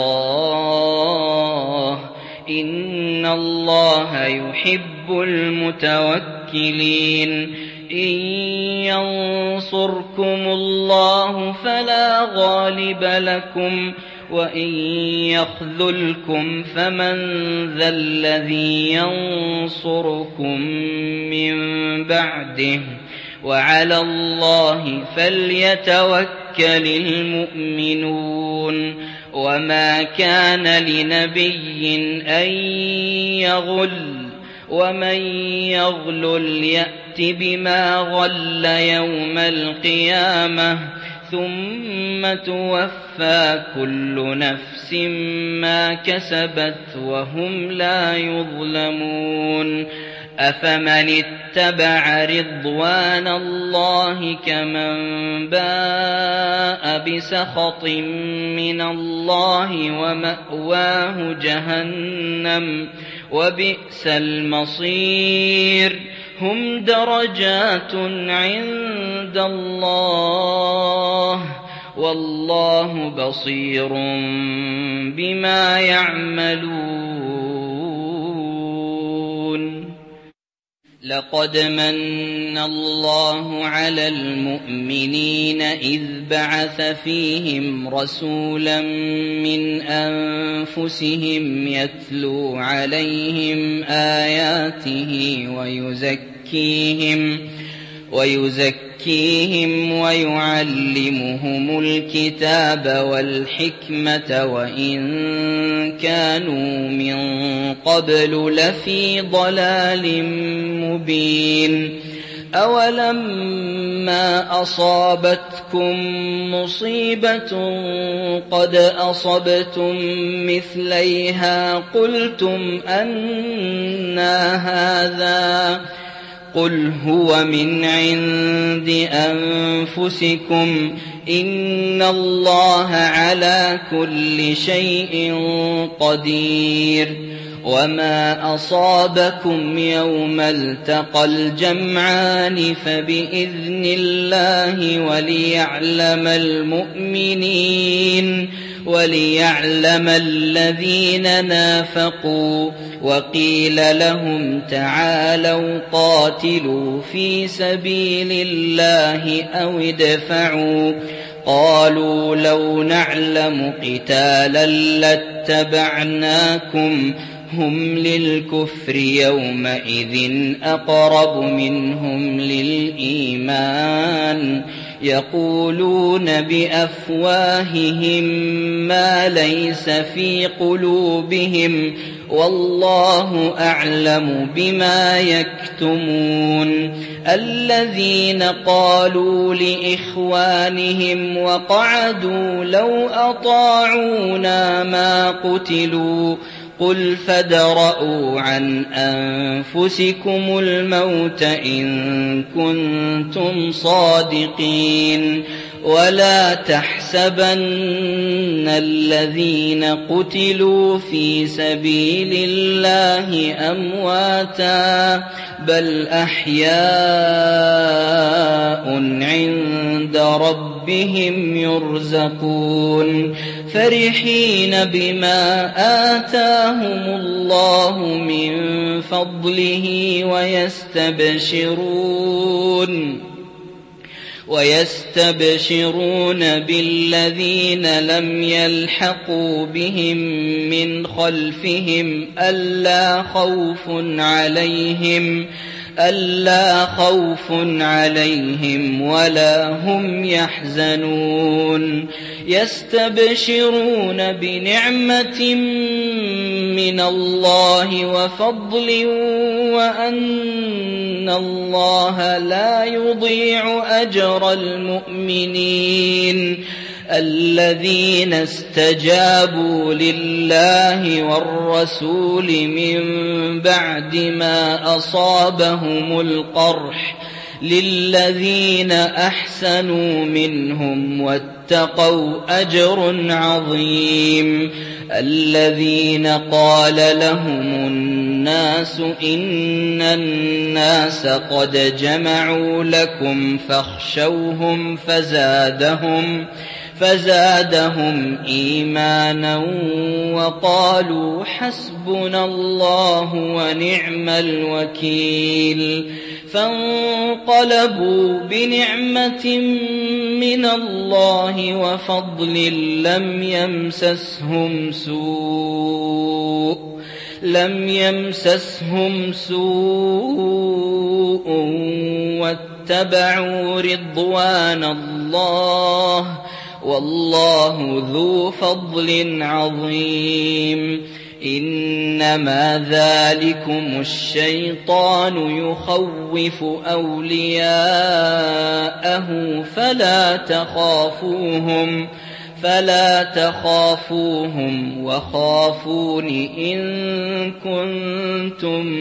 الله إن الله يحب المتوكلين إن ينصركم الله فلا غالب لكم وإن يخذلكم فمن ذا الذي ينصركم من بعده وعلى الله فليتوكل المؤمنون وما كان لنبي أن يغل ومن يغلل يأت بما غل يوم القيامة ثم توفى كل نفس ما كسبت وهم لا يظلمون أفمن اتبع رضوان الله كمن باء بسخط من الله ومأواه جهنم وبئس المصير هم درجات عند الله والله بصير بما يعملون لقد من الله على المؤمنين إذ بعث فيهم رسولا من أنفسهم يتلو عليهم آياته ويزكيهم ويعلمهم الكتاب والحكمة وإن كانوا من قبل لفي ضلال مبين أولما أصابتكم مصيبة قد أصبتم مثليها قلتم قل هو من عند أنفسكم إن الله على كل شيء قدير وما أصابكم يوم التقى الجمعان فبإذن الله وليعلم الذين نافقوا وقيل لهم تعالوا قاتلوا في سبيل الله أو ادفعوا قالوا لو نعلم قتالا لاتبعناكم هم للكفر يومئذ أقرب منهم للإيمان يقولون بأفواههم ما ليس في قلوبهم والله أعلم بما يكتمون الذين قالوا لإخوانهم وقعدوا لو أطاعونا ما قتلوا قل فادرءوا عن أنفسكم الموت إن كنتم صادقين ولا تحسبن الذين قتلوا في سبيل الله أمواتا بل أحياء عند ربهم يرزقون فرحين بما آتاهم الله من فضله ويستبشرون بالذين لم يلحقوا بهم من خلفهم ألا خوف عليهم ولا هم يحزنون يستبشرون بنعمة من الله وفضل وأن الله لا يضيع أجر المؤمنين الذين استجابوا لله والرسول من بعد ما أصابهم القرح للذين أحسنوا منهم واتقوا أجر عظيم الذين قال لهم الناس إن الناس قد جمعوا لكم فاخشوهم فزادهم إيمانا وقالوا حسبنا الله ونعم الوكيل فانقلبوا بنعمة من الله وفضل لم يمسسهم سوء واتبعوا رضوان الله والله ذو فضل عظيم إنما ذلكم الشيطان يخوف أولياءه فلا تخافوهم وخافون إن كنتم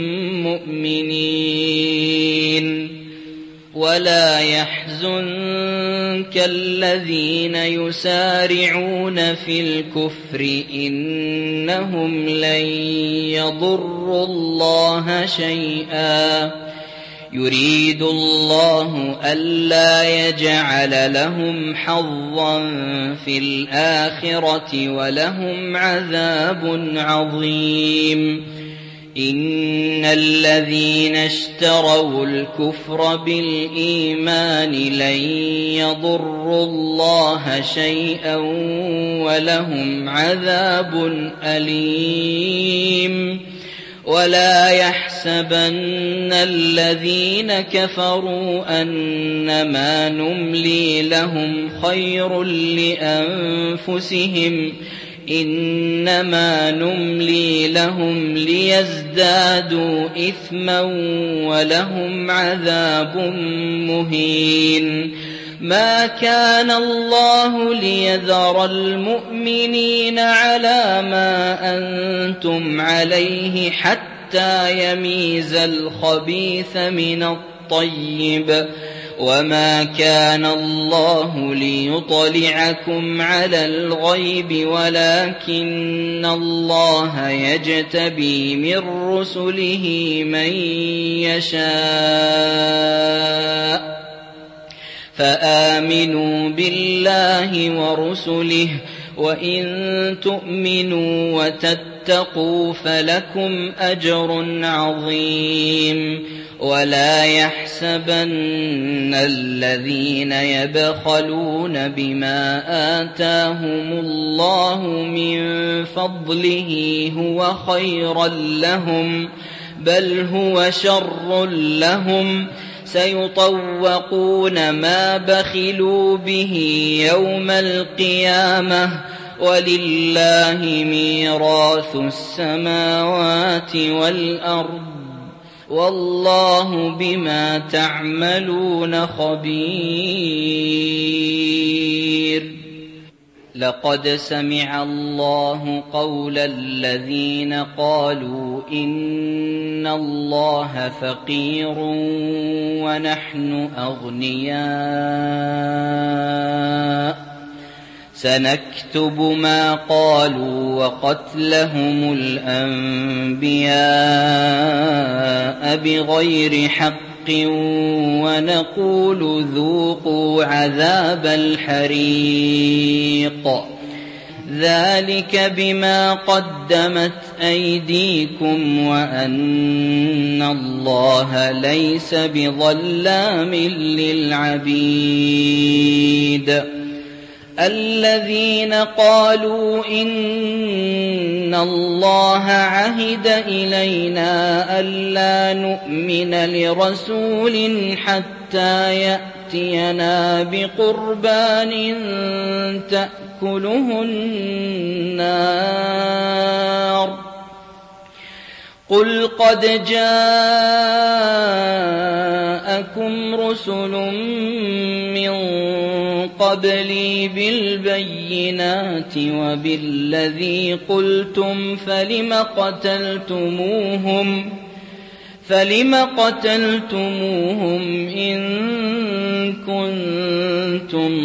مؤمنين ولا يحزنك الذين يسارعون في الكفر إنهم لن يضروا الله شيئا يريد الله ألا يجعل لهم حظا في الآخرة ولهم عذاب عظيم إن الذين اشتروا الكفر بالإيمان لن يضروا الله شيئا ولهم عذاب أليم ولا يحسبن الذين كفروا أنما نملي لهم خير لأنفسهم إنما نملي لهم ليزدادوا إثما ولهم عذاب مهين ما كان الله ليذر المؤمنين على ما أنتم عليه حتى حتى يميز الخبيث من الطيب وما كان الله ليطلعكم على الغيب ولكن الله يجتبي من رسله من يشاء فآمنوا بالله ورسله وإن تؤمنوا وتتقوا فلكم أجر عظيم ولا يحسبن الذين يبخلون بما آتاهم الله من فضله هو خيرا لهم بل هو شر لهم سيطوقون ما بخلوا به يوم القيامة ولله ميراث السماوات والأرض والله بما تعملون خبير. لقد سمع الله قول الذين قالوا إن الله فقير ونحن أغنياء سنكتب ما قالوا وقتلهم الأنبياء بغير حق ونقول ذوقوا عذاب الحريق ذلك بما قدمت أيديكم وأن الله ليس بظلام للعبيد. الذين قالوا إن الله عهد إلينا ألا نؤمن لرسول حتى يأتينا بقربان تأكله النار قل قد جاءكم رسل من قبلي بالبينات وبالذي قلتم فلم قتلتموهم إن كنتم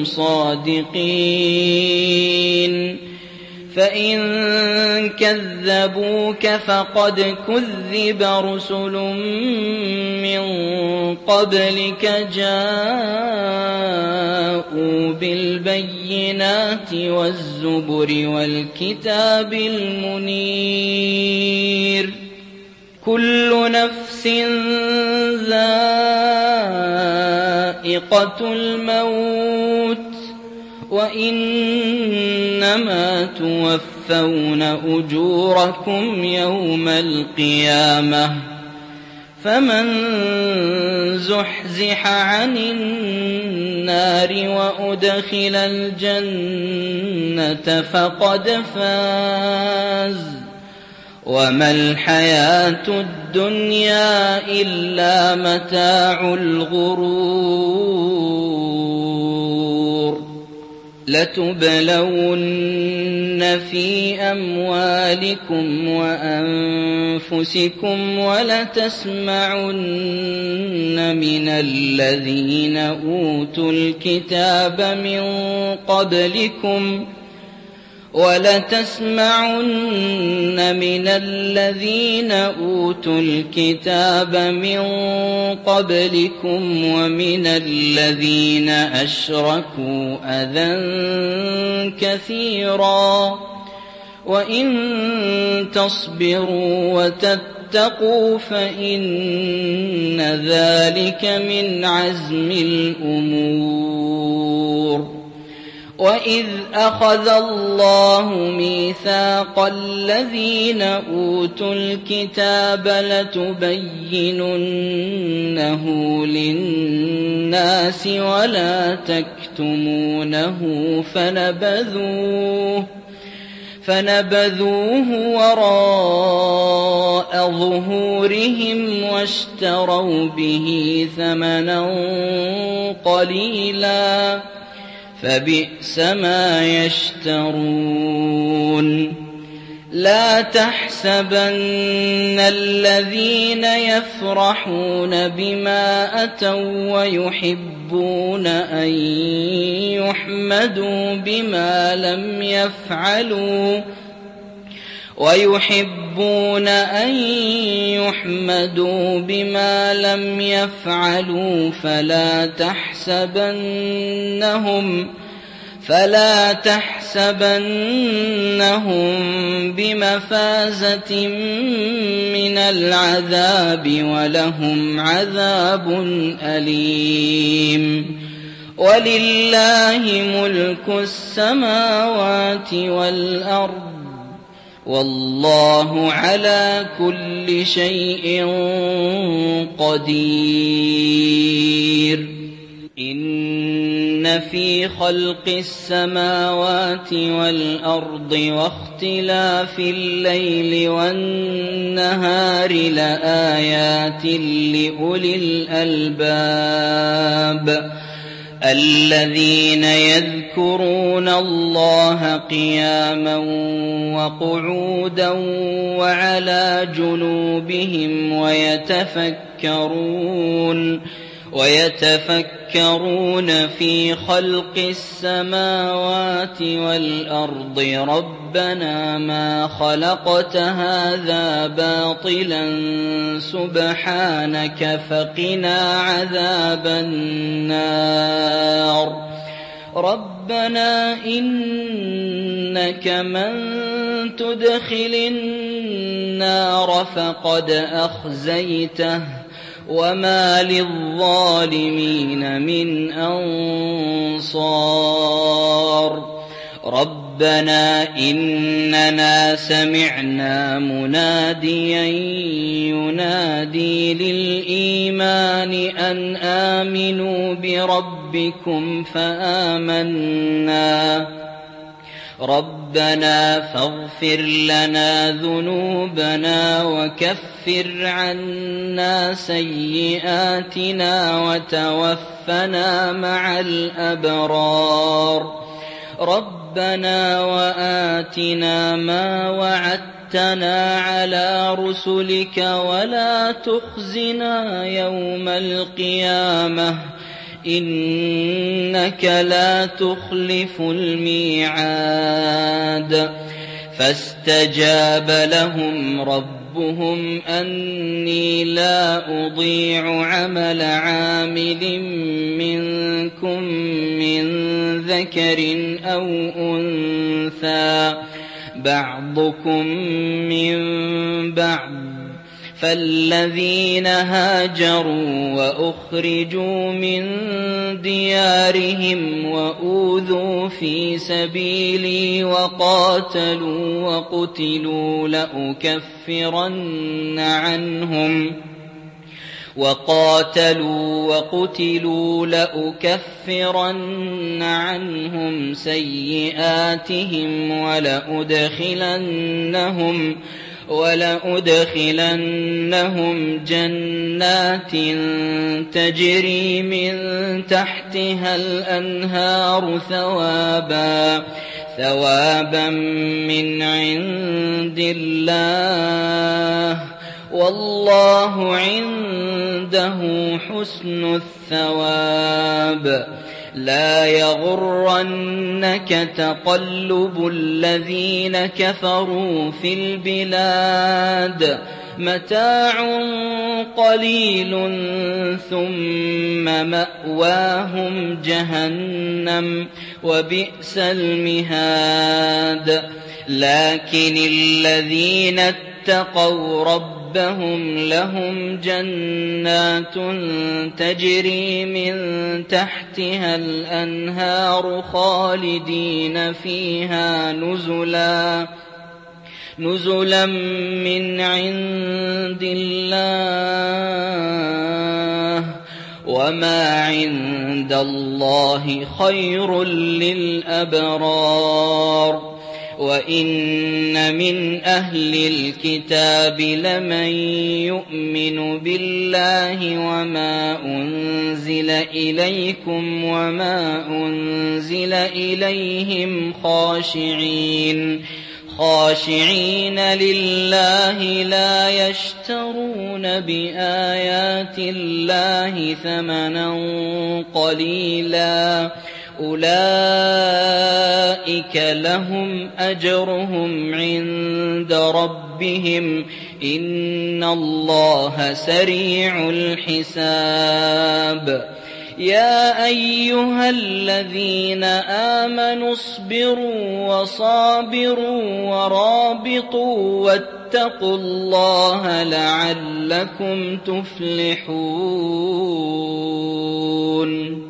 صادقين فإن كذبوك فقد كذب رسل من قبلك جاءوا بالبينات والزبر والكتاب المنير كل نفس ذائقة الموت وإنما توفون أجوركم يوم القيامة فمن زحزح عن النار وأدخل الجنة فقد فاز وما الحياة الدنيا إلا متاع الغرور. لتبلون في أموالكم وأنفسكم ولتسمعن من الذين أوتوا الكتاب من قبلكم ومن الذين أشركوا أذى كثيرا وإن تصبروا وتتقوا فإن ذلك من عزم الأمور. وإذ أخذ الله ميثاق الذين أوتوا الكتاب لتبيننه للناس ولا تكتمونه فنبذوه وراء ظهورهم واشتروا به ثمنا قليلا فبئس ما يشترون. لا تحسبن الذين يفرحون بما أتوا ويحبون أن يحمدوا بما لم يفعلوا فلا تحسبنهم بمفازة من العذاب ولهم عذاب أليم ولله ملك السماوات والأرض والله على كل شيء قدير إن في خلق السماوات والأرض واختلاف الليل والنهار لآيات لأولي الألباب الذين يذكرون الله قياما وقعودا وعلى جنوبهم ويتفكرون في خلق السماوات والأرض ربنا ما خلقت هذا باطلا سبحانك فقنا عذاب النار ربنا إنك من تدخل النار فقد أخزيته وما للظالمين من أنصار ربنا إننا سمعنا مناديا ينادي للإيمان أن آمنوا بربكم فآمنا ربنا فاغفر لنا ذنوبنا وكفر عنا سيئاتنا وتوفنا مع الأبرار ربنا وآتنا ما وعدتنا على رسلك ولا تخزنا يوم القيامة إنك لا تخلف الميعاد فاستجاب لهم ربهم أني لا أضيع عمل عامل منكم من ذكر أو أنثى بعضكم من بعض فالذين هاجروا وأخرجوا من ديارهم وأوذوا في سبيلي وقاتلوا لأكفرن عنهم سيئاتهم ولأدخلنهم جنات تجري من تحتها الأنهار ثوابا من عند الله والله عنده حسن الثواب لا يغرنك تقلب الذين كفروا في البلاد متاع قليل ثم مأواهم جهنم وبئس المهاد لكن الذين اتقوا ربهم لهم جنات تجري من تحتها الأنهار خالدين فيها نزلا من عند الله وما عند الله خير للأبرار وإن من أهل الكتاب لمن يؤمن بالله وما أنزل إليكم وما أنزل إليهم خاشعين لله لا يشترون بآيات الله ثمنا قليلا أولئك لهم أجرهم عند ربهم إن الله سريع الحساب يا أيها الذين آمنوا اصبروا وصابروا ورابطوا واتقوا الله لعلكم تفلحون